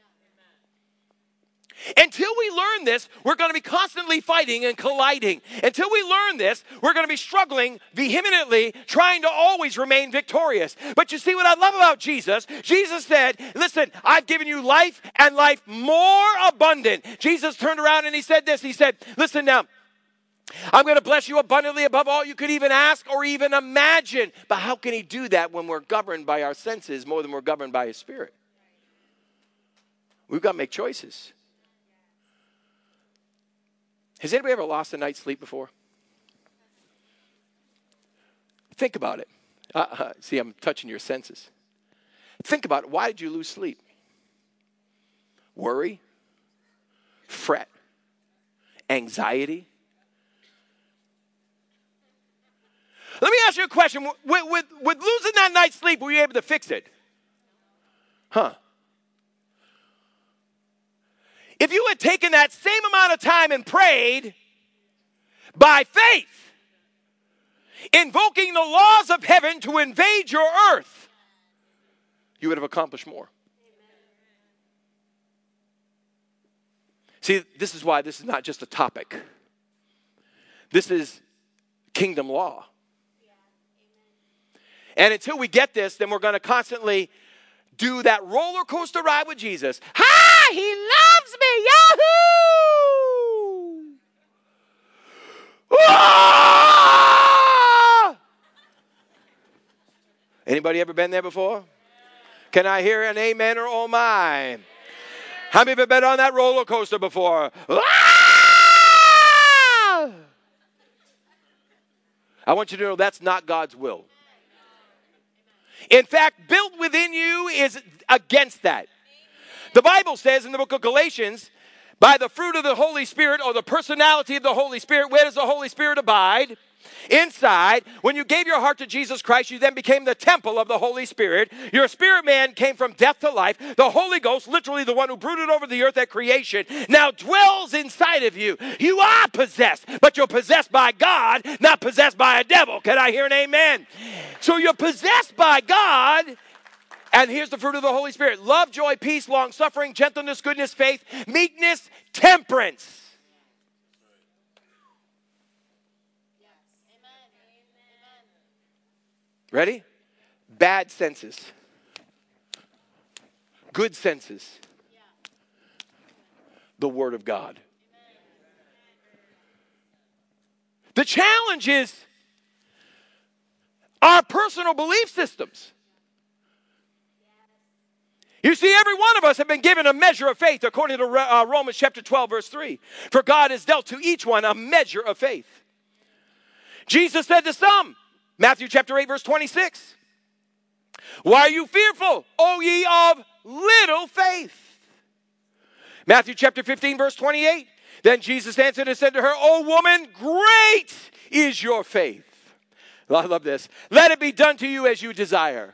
Until we learn this, we're going to be constantly fighting and colliding. Until we learn this, we're going to be struggling vehemently, trying to always remain victorious. But you see what I love about Jesus? Jesus said, listen, I've given you life and life more abundant. Jesus turned around and he said this. He said, listen now, I'm going to bless you abundantly above all you could even ask or even imagine. But how can he do that when we're governed by our senses more than we're governed by his Spirit? We've got to make choices. Has anybody ever lost a night's sleep before? Think about it. Uh, uh, see, I'm touching your senses. Think about it. Why did you lose sleep? Worry? Fret? Anxiety? Let me ask you a question. With, with, with losing that night's sleep, were you able to fix it? Huh. If you had taken that same amount of time and prayed by faith, invoking the laws of heaven to invade your earth, you would have accomplished more. See, this is why this is not just a topic. This is kingdom law. And until we get this, then we're going to constantly do that roller coaster ride with Jesus. Ha! He loves me! Yahoo! Ah! Anybody ever been there before? Can I hear an amen or oh my? How many of you have been on that roller coaster before? Ah! I want you to know that's not God's will. In fact, built within you is against that. The Bible says in the book of Galatians, by the fruit of the Holy Spirit or the personality of the Holy Spirit, where does the Holy Spirit abide? Inside. When you gave your heart to Jesus Christ, you then became the temple of the Holy Spirit. Your spirit man came from death to life. The Holy Ghost, literally the one who brooded over the earth at creation, now dwells inside of you. You are possessed, but you're possessed by God, not possessed by a devil. Can I hear an amen? So you're possessed by God. And here's the fruit of the Holy Spirit. Love, joy, peace, long-suffering, gentleness, goodness, faith, meekness, temperance. Ready? Bad senses. Good senses. The Word of God. The challenge is our personal belief systems. You see, every one of us have been given a measure of faith according to uh, Romans chapter twelve, verse three. For God has dealt to each one a measure of faith. Jesus said to some, Matthew chapter eight, verse twenty-six, why are you fearful, O ye of little faith? Matthew chapter fifteen, verse twenty-eight, then Jesus answered and said to her, O woman, great is your faith. I love this. Let it be done to you as you desire.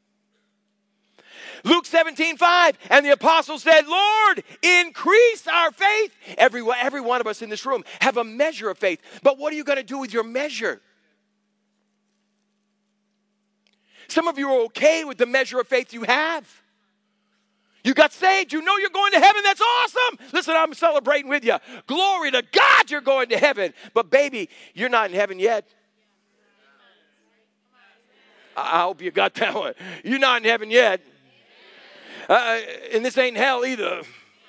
Luke seventeen, five, and the apostle said, Lord, increase our faith. Every, every one of us in this room have a measure of faith. But what are you going to do with your measure? Some of you are okay with the measure of faith you have. You got saved. You know you're going to heaven. That's awesome. Listen, I'm celebrating with you. Glory to God, you're going to heaven. But baby, you're not in heaven yet. I hope you got that one. You're not in heaven yet. Uh, and this ain't hell either.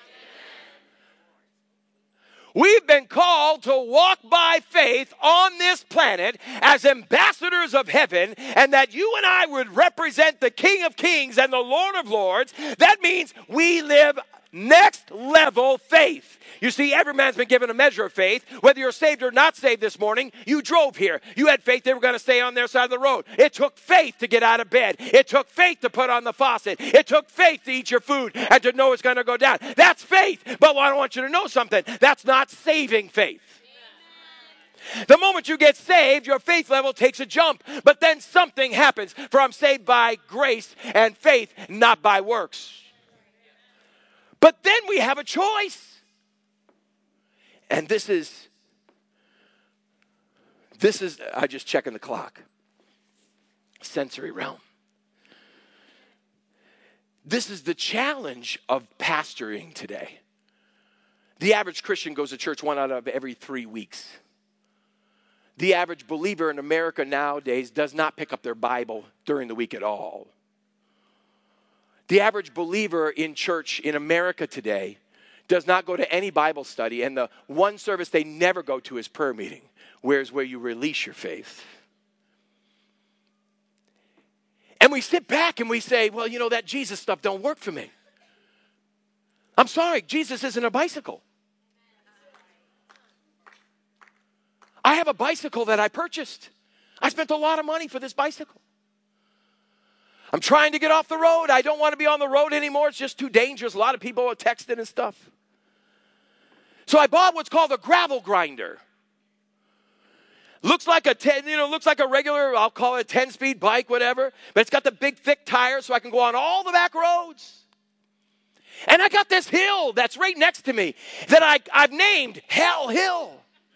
We've been called to walk by faith on this planet as ambassadors of heaven, and that you and I would represent the King of Kings and the Lord of Lords. That means we live next level faith. You see, every man's been given a measure of faith. Whether you're saved or not saved this morning, you drove here. You had faith they were going to stay on their side of the road. It took faith to get out of bed. It took faith to put on the faucet. It took faith to eat your food and to know it's going to go down. That's faith. But I want you to know something. That's not saving faith. The moment you get saved, your faith level takes a jump. But then something happens. For I'm saved by grace and faith, not by works. But then we have a choice. And this is, this is, I just checking the clock. Sensory realm. This is the challenge of pastoring today. The average Christian goes to church one out of every three weeks. The average believer in America nowadays does not pick up their Bible during the week at all. The average believer in church in America today does not go to any Bible study, and the one service they never go to is prayer meeting, where's where you release your faith. And we sit back and we say, well, you know, that Jesus stuff don't work for me. I'm sorry, Jesus isn't a bicycle. I have a bicycle that I purchased. I spent a lot of money for this bicycle. I'm trying to get off the road. I don't want to be on the road anymore. It's just too dangerous. A lot of people are texting and stuff. So I bought what's called a gravel grinder. Looks like a ten, you know, looks like a regular, I'll call it a ten-speed bike, whatever. But it's got the big, thick tires so I can go on all the back roads. And I got this hill that's right next to me that I, I've named Hell Hill.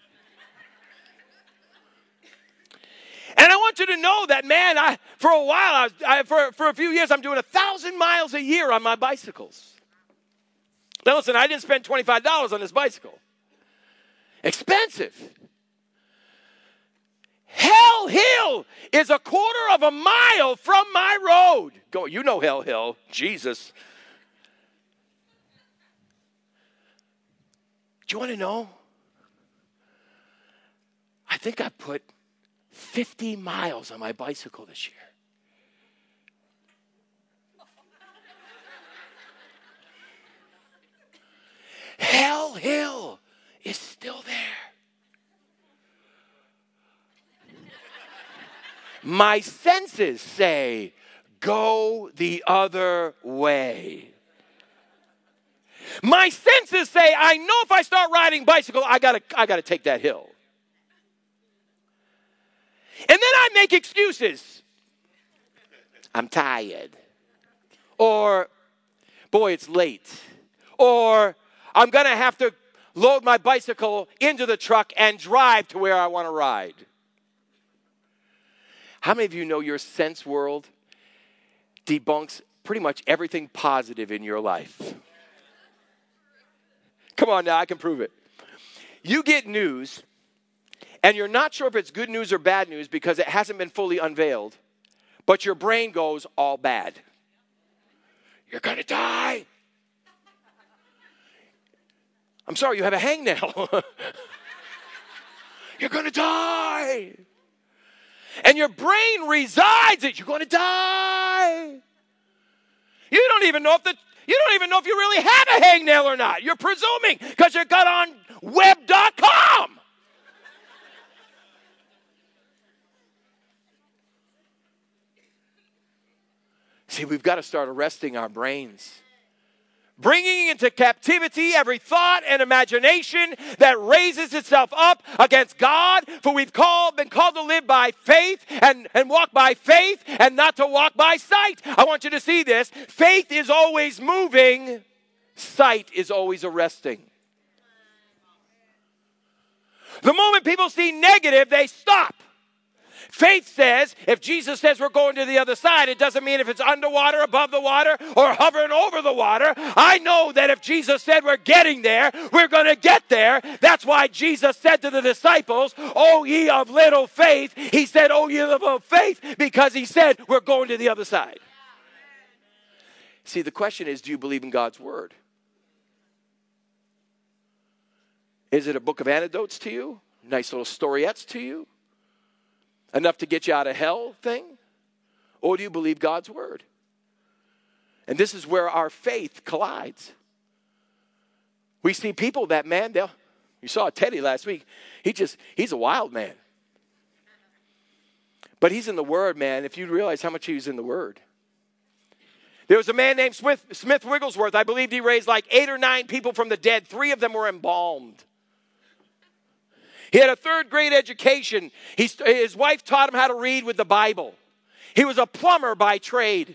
And I want you to know that, man, I, for a while, I was, I, for, for a few years, I'm doing a thousand miles a year on my bicycles. Now listen, I didn't spend twenty-five dollars on this bicycle. Expensive. Hell Hill is a quarter of a mile from my road. Go, you know Hell Hill, Jesus. Do you want to know? I think I put fifty miles on my bicycle this year. Hell Hill is still there. My senses say, go the other way. My senses say, I know if I start riding bicycle, I gotta, I gotta take that hill. And then I make excuses. I'm tired. Or, boy, it's late. Or, I'm going to have to load my bicycle into the truck and drive to where I want to ride. How many of you know your sense world debunks pretty much everything positive in your life? Come on now, I can prove it. You get news, and you're not sure if it's good news or bad news because it hasn't been fully unveiled, but your brain goes all bad. You're going to die. I'm sorry, you have a hangnail. You're going to die. And your brain resides it. You're going to die. You don't even know if the you don't even know if you really have a hangnail or not. You're presuming because you got on web dot com. See, we've got to start arresting our brains. Bringing into captivity every thought and imagination that raises itself up against God. For we've called, been called to live by faith and, and walk by faith and not to walk by sight. I want you to see this. Faith is always moving. Sight is always arresting. The moment people see negative, they stop. Faith says, if Jesus says we're going to the other side, it doesn't mean if it's underwater, above the water, or hovering over the water. I know that if Jesus said we're getting there, we're going to get there. That's why Jesus said to the disciples, "O ye of little faith." He said, "O ye of little faith," because he said we're going to the other side. See, the question is, do you believe in God's word? Is it a book of anecdotes to you? Nice little storiettes to you? Enough to get you out of hell thing? Or do you believe God's word? And this is where our faith collides. We see people that, man, they'll, you saw Teddy last week. He just, he's a wild man. But he's in the word, man, if you realize how much he was in the word. There was a man named Smith, Smith Wigglesworth. I believe he raised like eight or nine people from the dead. Three of them were embalmed. He had a third grade education. He, his wife taught him how to read with the Bible. He was a plumber by trade.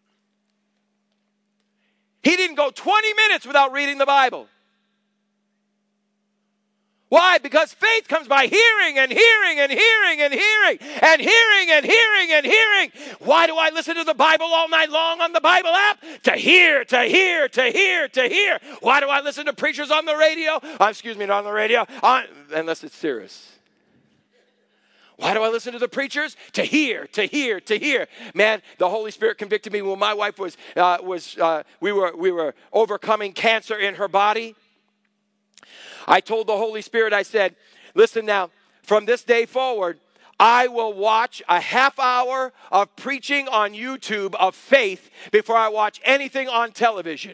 He didn't go twenty minutes without reading the Bible. Why? Because faith comes by hearing and hearing and hearing and hearing and hearing and hearing and hearing. Why do I listen to the Bible all night long on the Bible app? To hear, to hear, to hear, to hear. Why do I listen to preachers on the radio? Uh, excuse me, not on the radio, on, unless it's serious. Why do I listen to the preachers? To hear, to hear, to hear. Man, the Holy Spirit convicted me when my wife was, uh, was uh, we were we were overcoming cancer in her body. I told the Holy Spirit, I said, listen now, from this day forward, I will watch a half hour of preaching on YouTube of faith before I watch anything on television.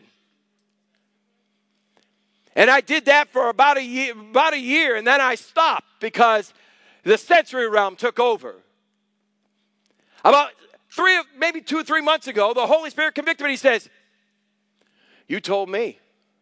And I did that for about a year, about a year, and then I stopped because the sensory realm took over. About three, maybe two or three months ago, the Holy Spirit convicted me. He says, you told me.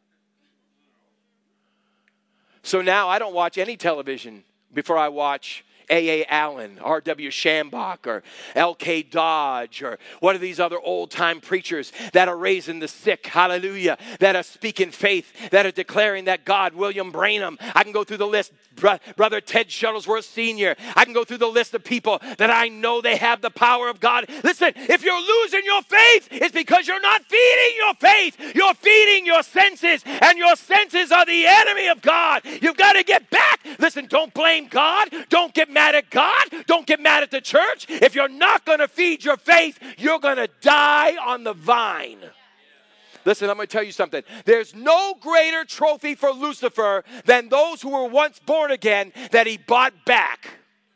So now I don't watch any television before I watch A A Allen, R W Shambach, or L K Dodge, or one of these other old-time preachers that are raising the sick, hallelujah, that are speaking faith, that are declaring that God, William Branham. I can go through the list, Bro- Brother Ted Shuttlesworth Senior I can go through the list of people that I know they have the power of God. Listen, if you're losing your faith, it's because you're not feeding your faith. You're feeding your senses, and your senses are the enemy of God. You've got to get back. Listen, don't blame God. Don't get mad at God. Don't get mad at the church. If you're not going to feed your faith, you're going to die on the vine. Listen, I'm going to tell you something. There's no greater trophy for Lucifer than those who were once born again that he bought back.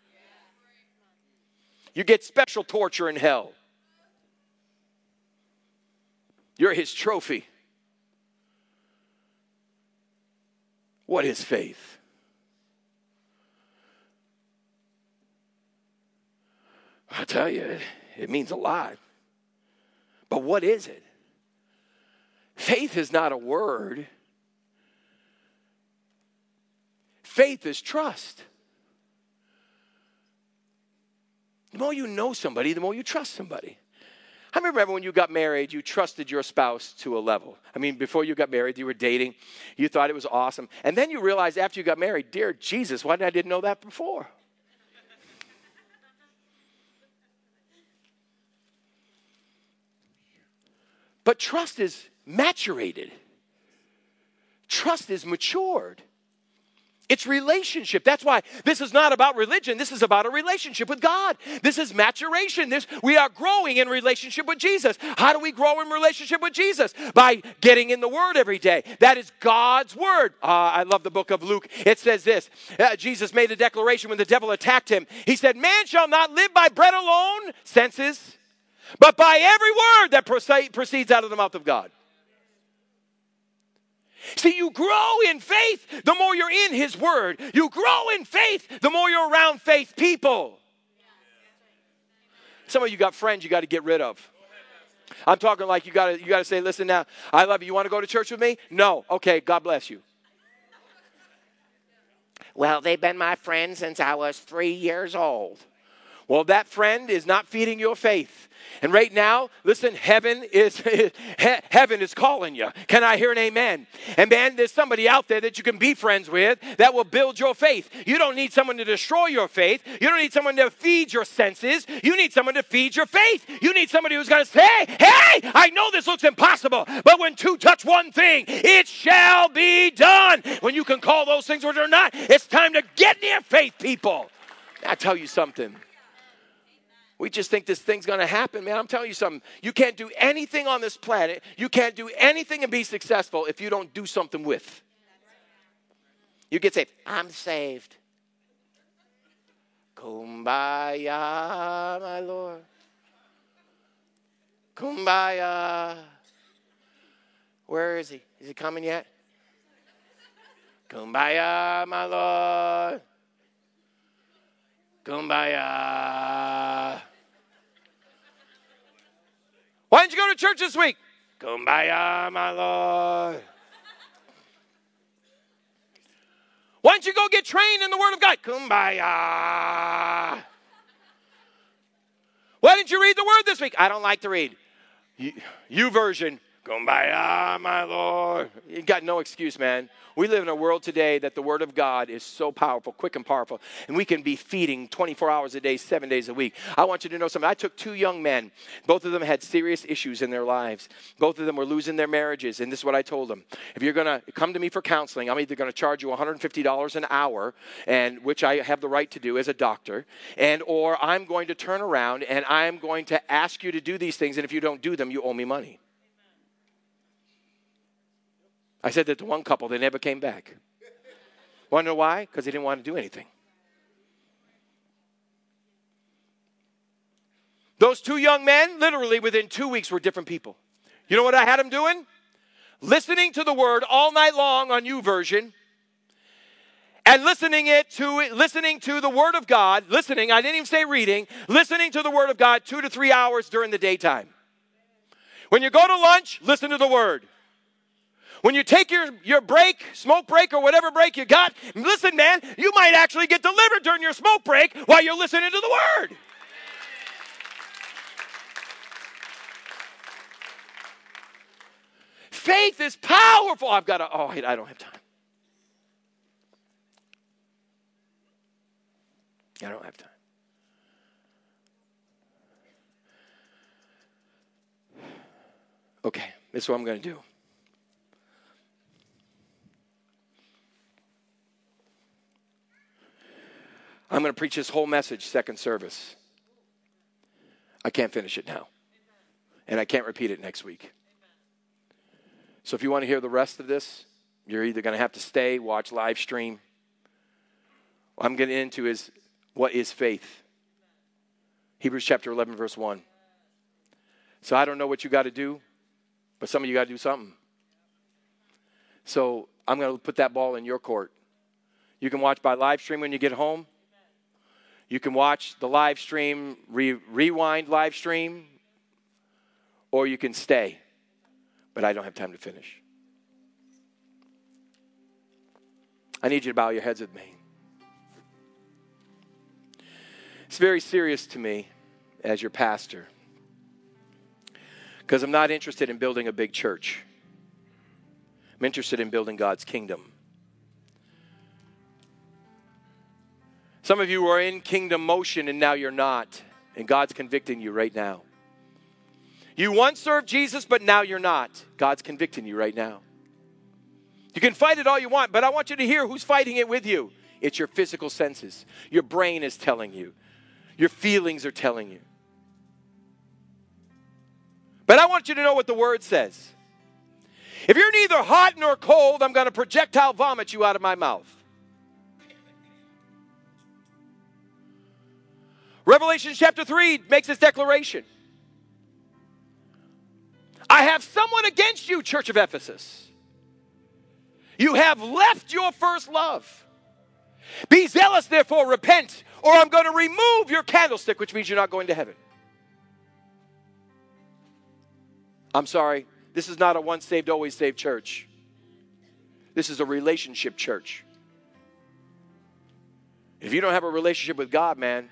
You get special torture in hell. You're his trophy. What is faith? I'll tell you, it, it means a lot. But what is it? Faith is not a word. Faith is trust. The more you know somebody, the more you trust somebody. I remember when you got married, you trusted your spouse to a level. I mean, before you got married, you were dating. You thought it was awesome. And then you realized after you got married, dear Jesus, why did I didn't know that before? But trust is maturated. Trust is matured. It's relationship. That's why this is not about religion. This is about a relationship with God. This is maturation. This, we are growing in relationship with Jesus. How do we grow in relationship with Jesus? By getting in the Word every day. That is God's Word. Uh, I love the book of Luke. It says this. Uh, Jesus made a declaration when the devil attacked him. He said, man shall not live by bread alone, senses, but by every word that proceeds out of the mouth of God. See, you grow in faith the more you're in his word. You grow in faith the more you're around faith people. Some of you got friends you got to get rid of. I'm talking like you got to you got to say, listen now, I love you. You want to go to church with me? No. Okay, God bless you. Well, they've been my friend since I was three years old. Well, that friend is not feeding your faith. And right now, listen, heaven is he, heaven is calling you. Can I hear an amen? And man, there's somebody out there that you can be friends with that will build your faith. You don't need someone to destroy your faith. You don't need someone to feed your senses. You need someone to feed your faith. You need somebody who's going to say, hey, I know this looks impossible, but when two touch one thing, it shall be done. When you can call those things which are not, it's time to get near faith, people. I'll tell you something. We just think this thing's going to happen, man. I'm telling you something. You can't do anything on this planet. You can't do anything and be successful if you don't do something with. You get saved. I'm saved. Kumbaya, my Lord. Kumbaya. Where is he? Is he coming yet? Kumbaya, my Lord. Kumbaya. Why didn't you go to church this week? Kumbaya, my Lord. Why don't you go get trained in the Word of God? Kumbaya. Why didn't you read the Word this week? I don't like to read. You, you version, Kumbaya, my Lord. You got no excuse, man. We live in a world today that the Word of God is so powerful, quick and powerful, and we can be feeding twenty-four hours a day, seven days a week. I want you to know something. I took two young men. Both of them had serious issues in their lives. Both of them were losing their marriages, and this is what I told them. If you're going to come to me for counseling, I'm either going to charge you one hundred fifty dollars an hour, and which I have the right to do as a doctor, and or I'm going to turn around and I'm going to ask you to do these things, and if you don't do them, you owe me money. I said that to one couple, they never came back. Want to know why? Because they didn't want to do anything. Those two young men, literally within two weeks, were different people. You know what I had them doing? Listening to the Word all night long on YouVersion, and listening it to listening to the Word of God. Listening, I didn't even say reading. Listening to the Word of God two to three hours during the daytime. When you go to lunch, listen to the Word. When you take your, your break, smoke break or whatever break you got, listen, man, you might actually get delivered during your smoke break while you're listening to the Word. Faith is powerful. I've got to, oh, I don't have time. I don't have time. Okay, this is what I'm going to do. I'm going to preach this whole message, second service. I can't finish it now. And I can't repeat it next week. So if you want to hear the rest of this, you're either going to have to stay, watch live stream. What I'm getting into is, what is faith? Hebrews chapter eleven, verse one. So I don't know what you got to do, but some of you got to do something. So I'm going to put that ball in your court. You can watch by live stream when you get home. You can watch the live stream, re- rewind live stream, or you can stay. But I don't have time to finish. I need you to bow your heads with me. It's very serious to me as your pastor, because I'm not interested in building a big church. I'm interested in building God's kingdom. Some of you are in kingdom motion and now you're not. And God's convicting you right now. You once served Jesus, but now you're not. God's convicting you right now. You can fight it all you want, but I want you to hear who's fighting it with you. It's your physical senses. Your brain is telling you. Your feelings are telling you. But I want you to know what the Word says. If you're neither hot nor cold, I'm going to projectile vomit you out of my mouth. Revelation chapter three makes this declaration. I have someone against you, Church of Ephesus. You have left your first love. Be zealous, therefore, repent, or I'm going to remove your candlestick, which means you're not going to heaven. I'm sorry, this is not a once saved, always saved church. This is a relationship church. If you don't have a relationship with God, man,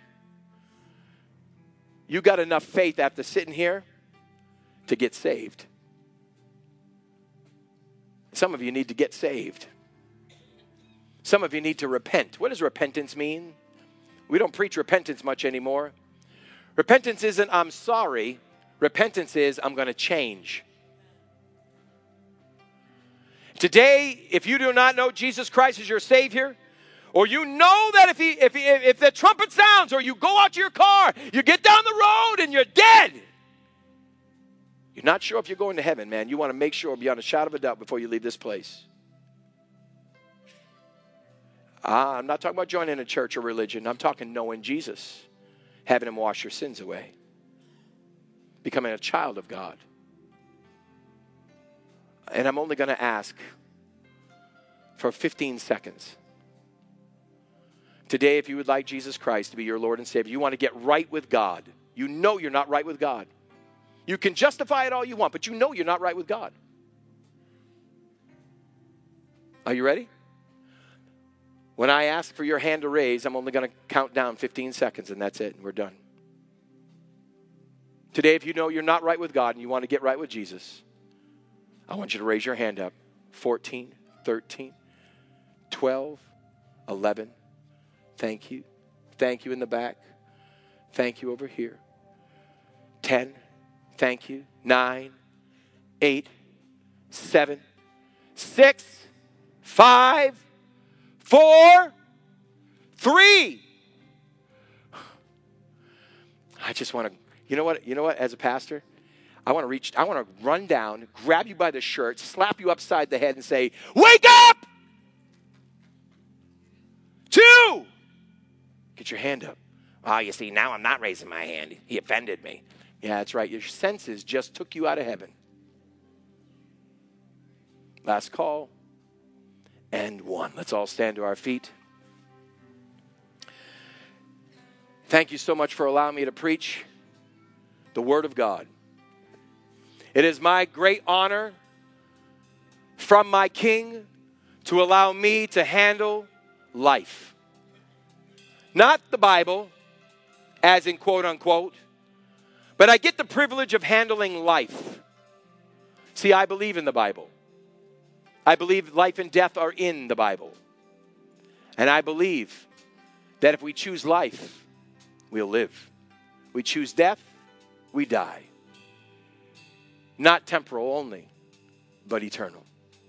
you got enough faith after sitting here to get saved. Some of you need to get saved. Some of you need to repent. What does repentance mean? We don't preach repentance much anymore. Repentance isn't I'm sorry. Repentance is I'm going to change. Today, if you do not know Jesus Christ as your Savior, or you know that if he, if he, if the trumpet sounds, or you go out to your car, you get down the road and you're dead. You're not sure if you're going to heaven, man. You want to make sure beyond a shadow of a doubt before you leave this place. Ah, I'm not talking about joining a church or religion. I'm talking knowing Jesus, having him wash your sins away, becoming a child of God. And I'm only going to ask for fifteen seconds. Today, if you would like Jesus Christ to be your Lord and Savior, you want to get right with God. You know you're not right with God. You can justify it all you want, but you know you're not right with God. Are you ready? When I ask for your hand to raise, I'm only going to count down fifteen seconds, and that's it, and we're done. Today, if you know you're not right with God and you want to get right with Jesus, I want you to raise your hand up. fourteen, thirteen, twelve, eleven. Thank you. Thank you in the back. Thank you over here. ten. Thank you. nine, eight, seven, six, five, four, three. I just want to, you know what, you know what, as a pastor, I want to reach, I want to run down, grab you by the shirt, slap you upside the head and say, wake up! Two! Get your hand up. Oh, you see, now I'm not raising my hand. He offended me. Yeah, that's right. Your senses just took you out of heaven. Last call. And one. Let's all stand to our feet. Thank you so much for allowing me to preach the Word of God. It is my great honor from my King to allow me to handle life. Not the Bible, as in quote unquote, but I get the privilege of handling life. See, I believe in the Bible. I believe life and death are in the Bible. And I believe that if we choose life, we'll live. We choose death, we die. Not temporal only, but eternal.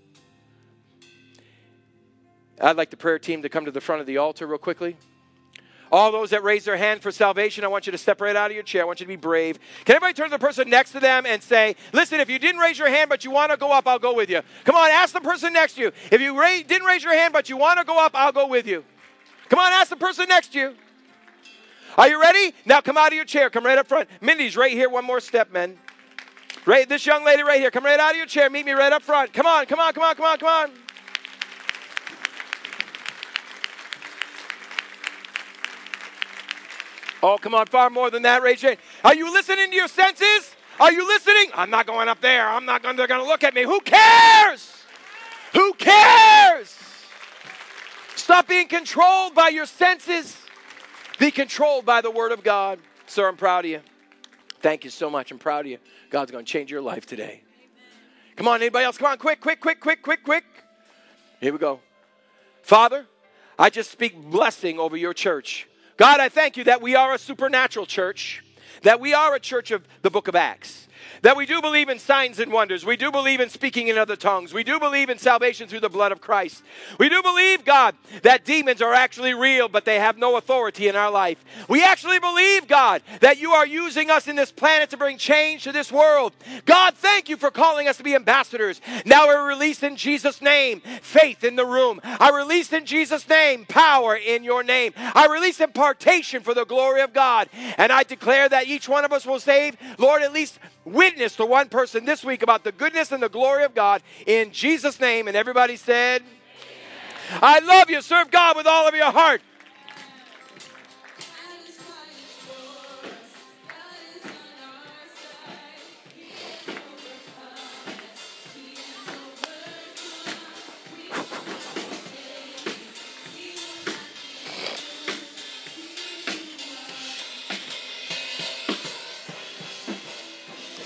I'd like the prayer team to come to the front of the altar real quickly. All those that raise their hand for salvation, I want you to step right out of your chair. I want you to be brave. Can everybody turn to the person next to them and say, listen, if you didn't raise your hand but you want to go up, I'll go with you. Come on, ask the person next to you. If you ra- didn't raise your hand but you want to go up, I'll go with you. Come on, ask the person next to you. Are you ready? Now come out of your chair. Come right up front. Mindy's right here. One more step, men. Right, this young lady right here. Come right out of your chair. Meet me right up front. Come on, come on, come on, come on, come on. Oh, come on, far more than that. Raise your hand. Are you listening to your senses? Are you listening? I'm not going up there. I'm not going. They're going to look at me. Who cares? Who cares? Stop being controlled by your senses. Be controlled by the Word of God. Sir, I'm proud of you. Thank you so much. I'm proud of you. God's going to change your life today. Come on, anybody else? Come on, quick, quick, quick, quick, quick, quick. Here we go. Father, I just speak blessing over your church. God, I thank you that we are a supernatural church, that we are a church of the book of Acts, that we do believe in signs and wonders. We do believe in speaking in other tongues. We do believe in salvation through the blood of Christ. We do believe, God, that demons are actually real, but they have no authority in our life. We actually believe, God, that you are using us in this planet to bring change to this world. God, thank you for calling us to be ambassadors. Now we release in Jesus' name faith in the room. I release in Jesus' name power in your name. I release impartation for the glory of God. And I declare that each one of us will save, Lord, at least witness to one person this week about the goodness and the glory of God in Jesus' name. And everybody said, amen. I love you. Serve God with all of your heart,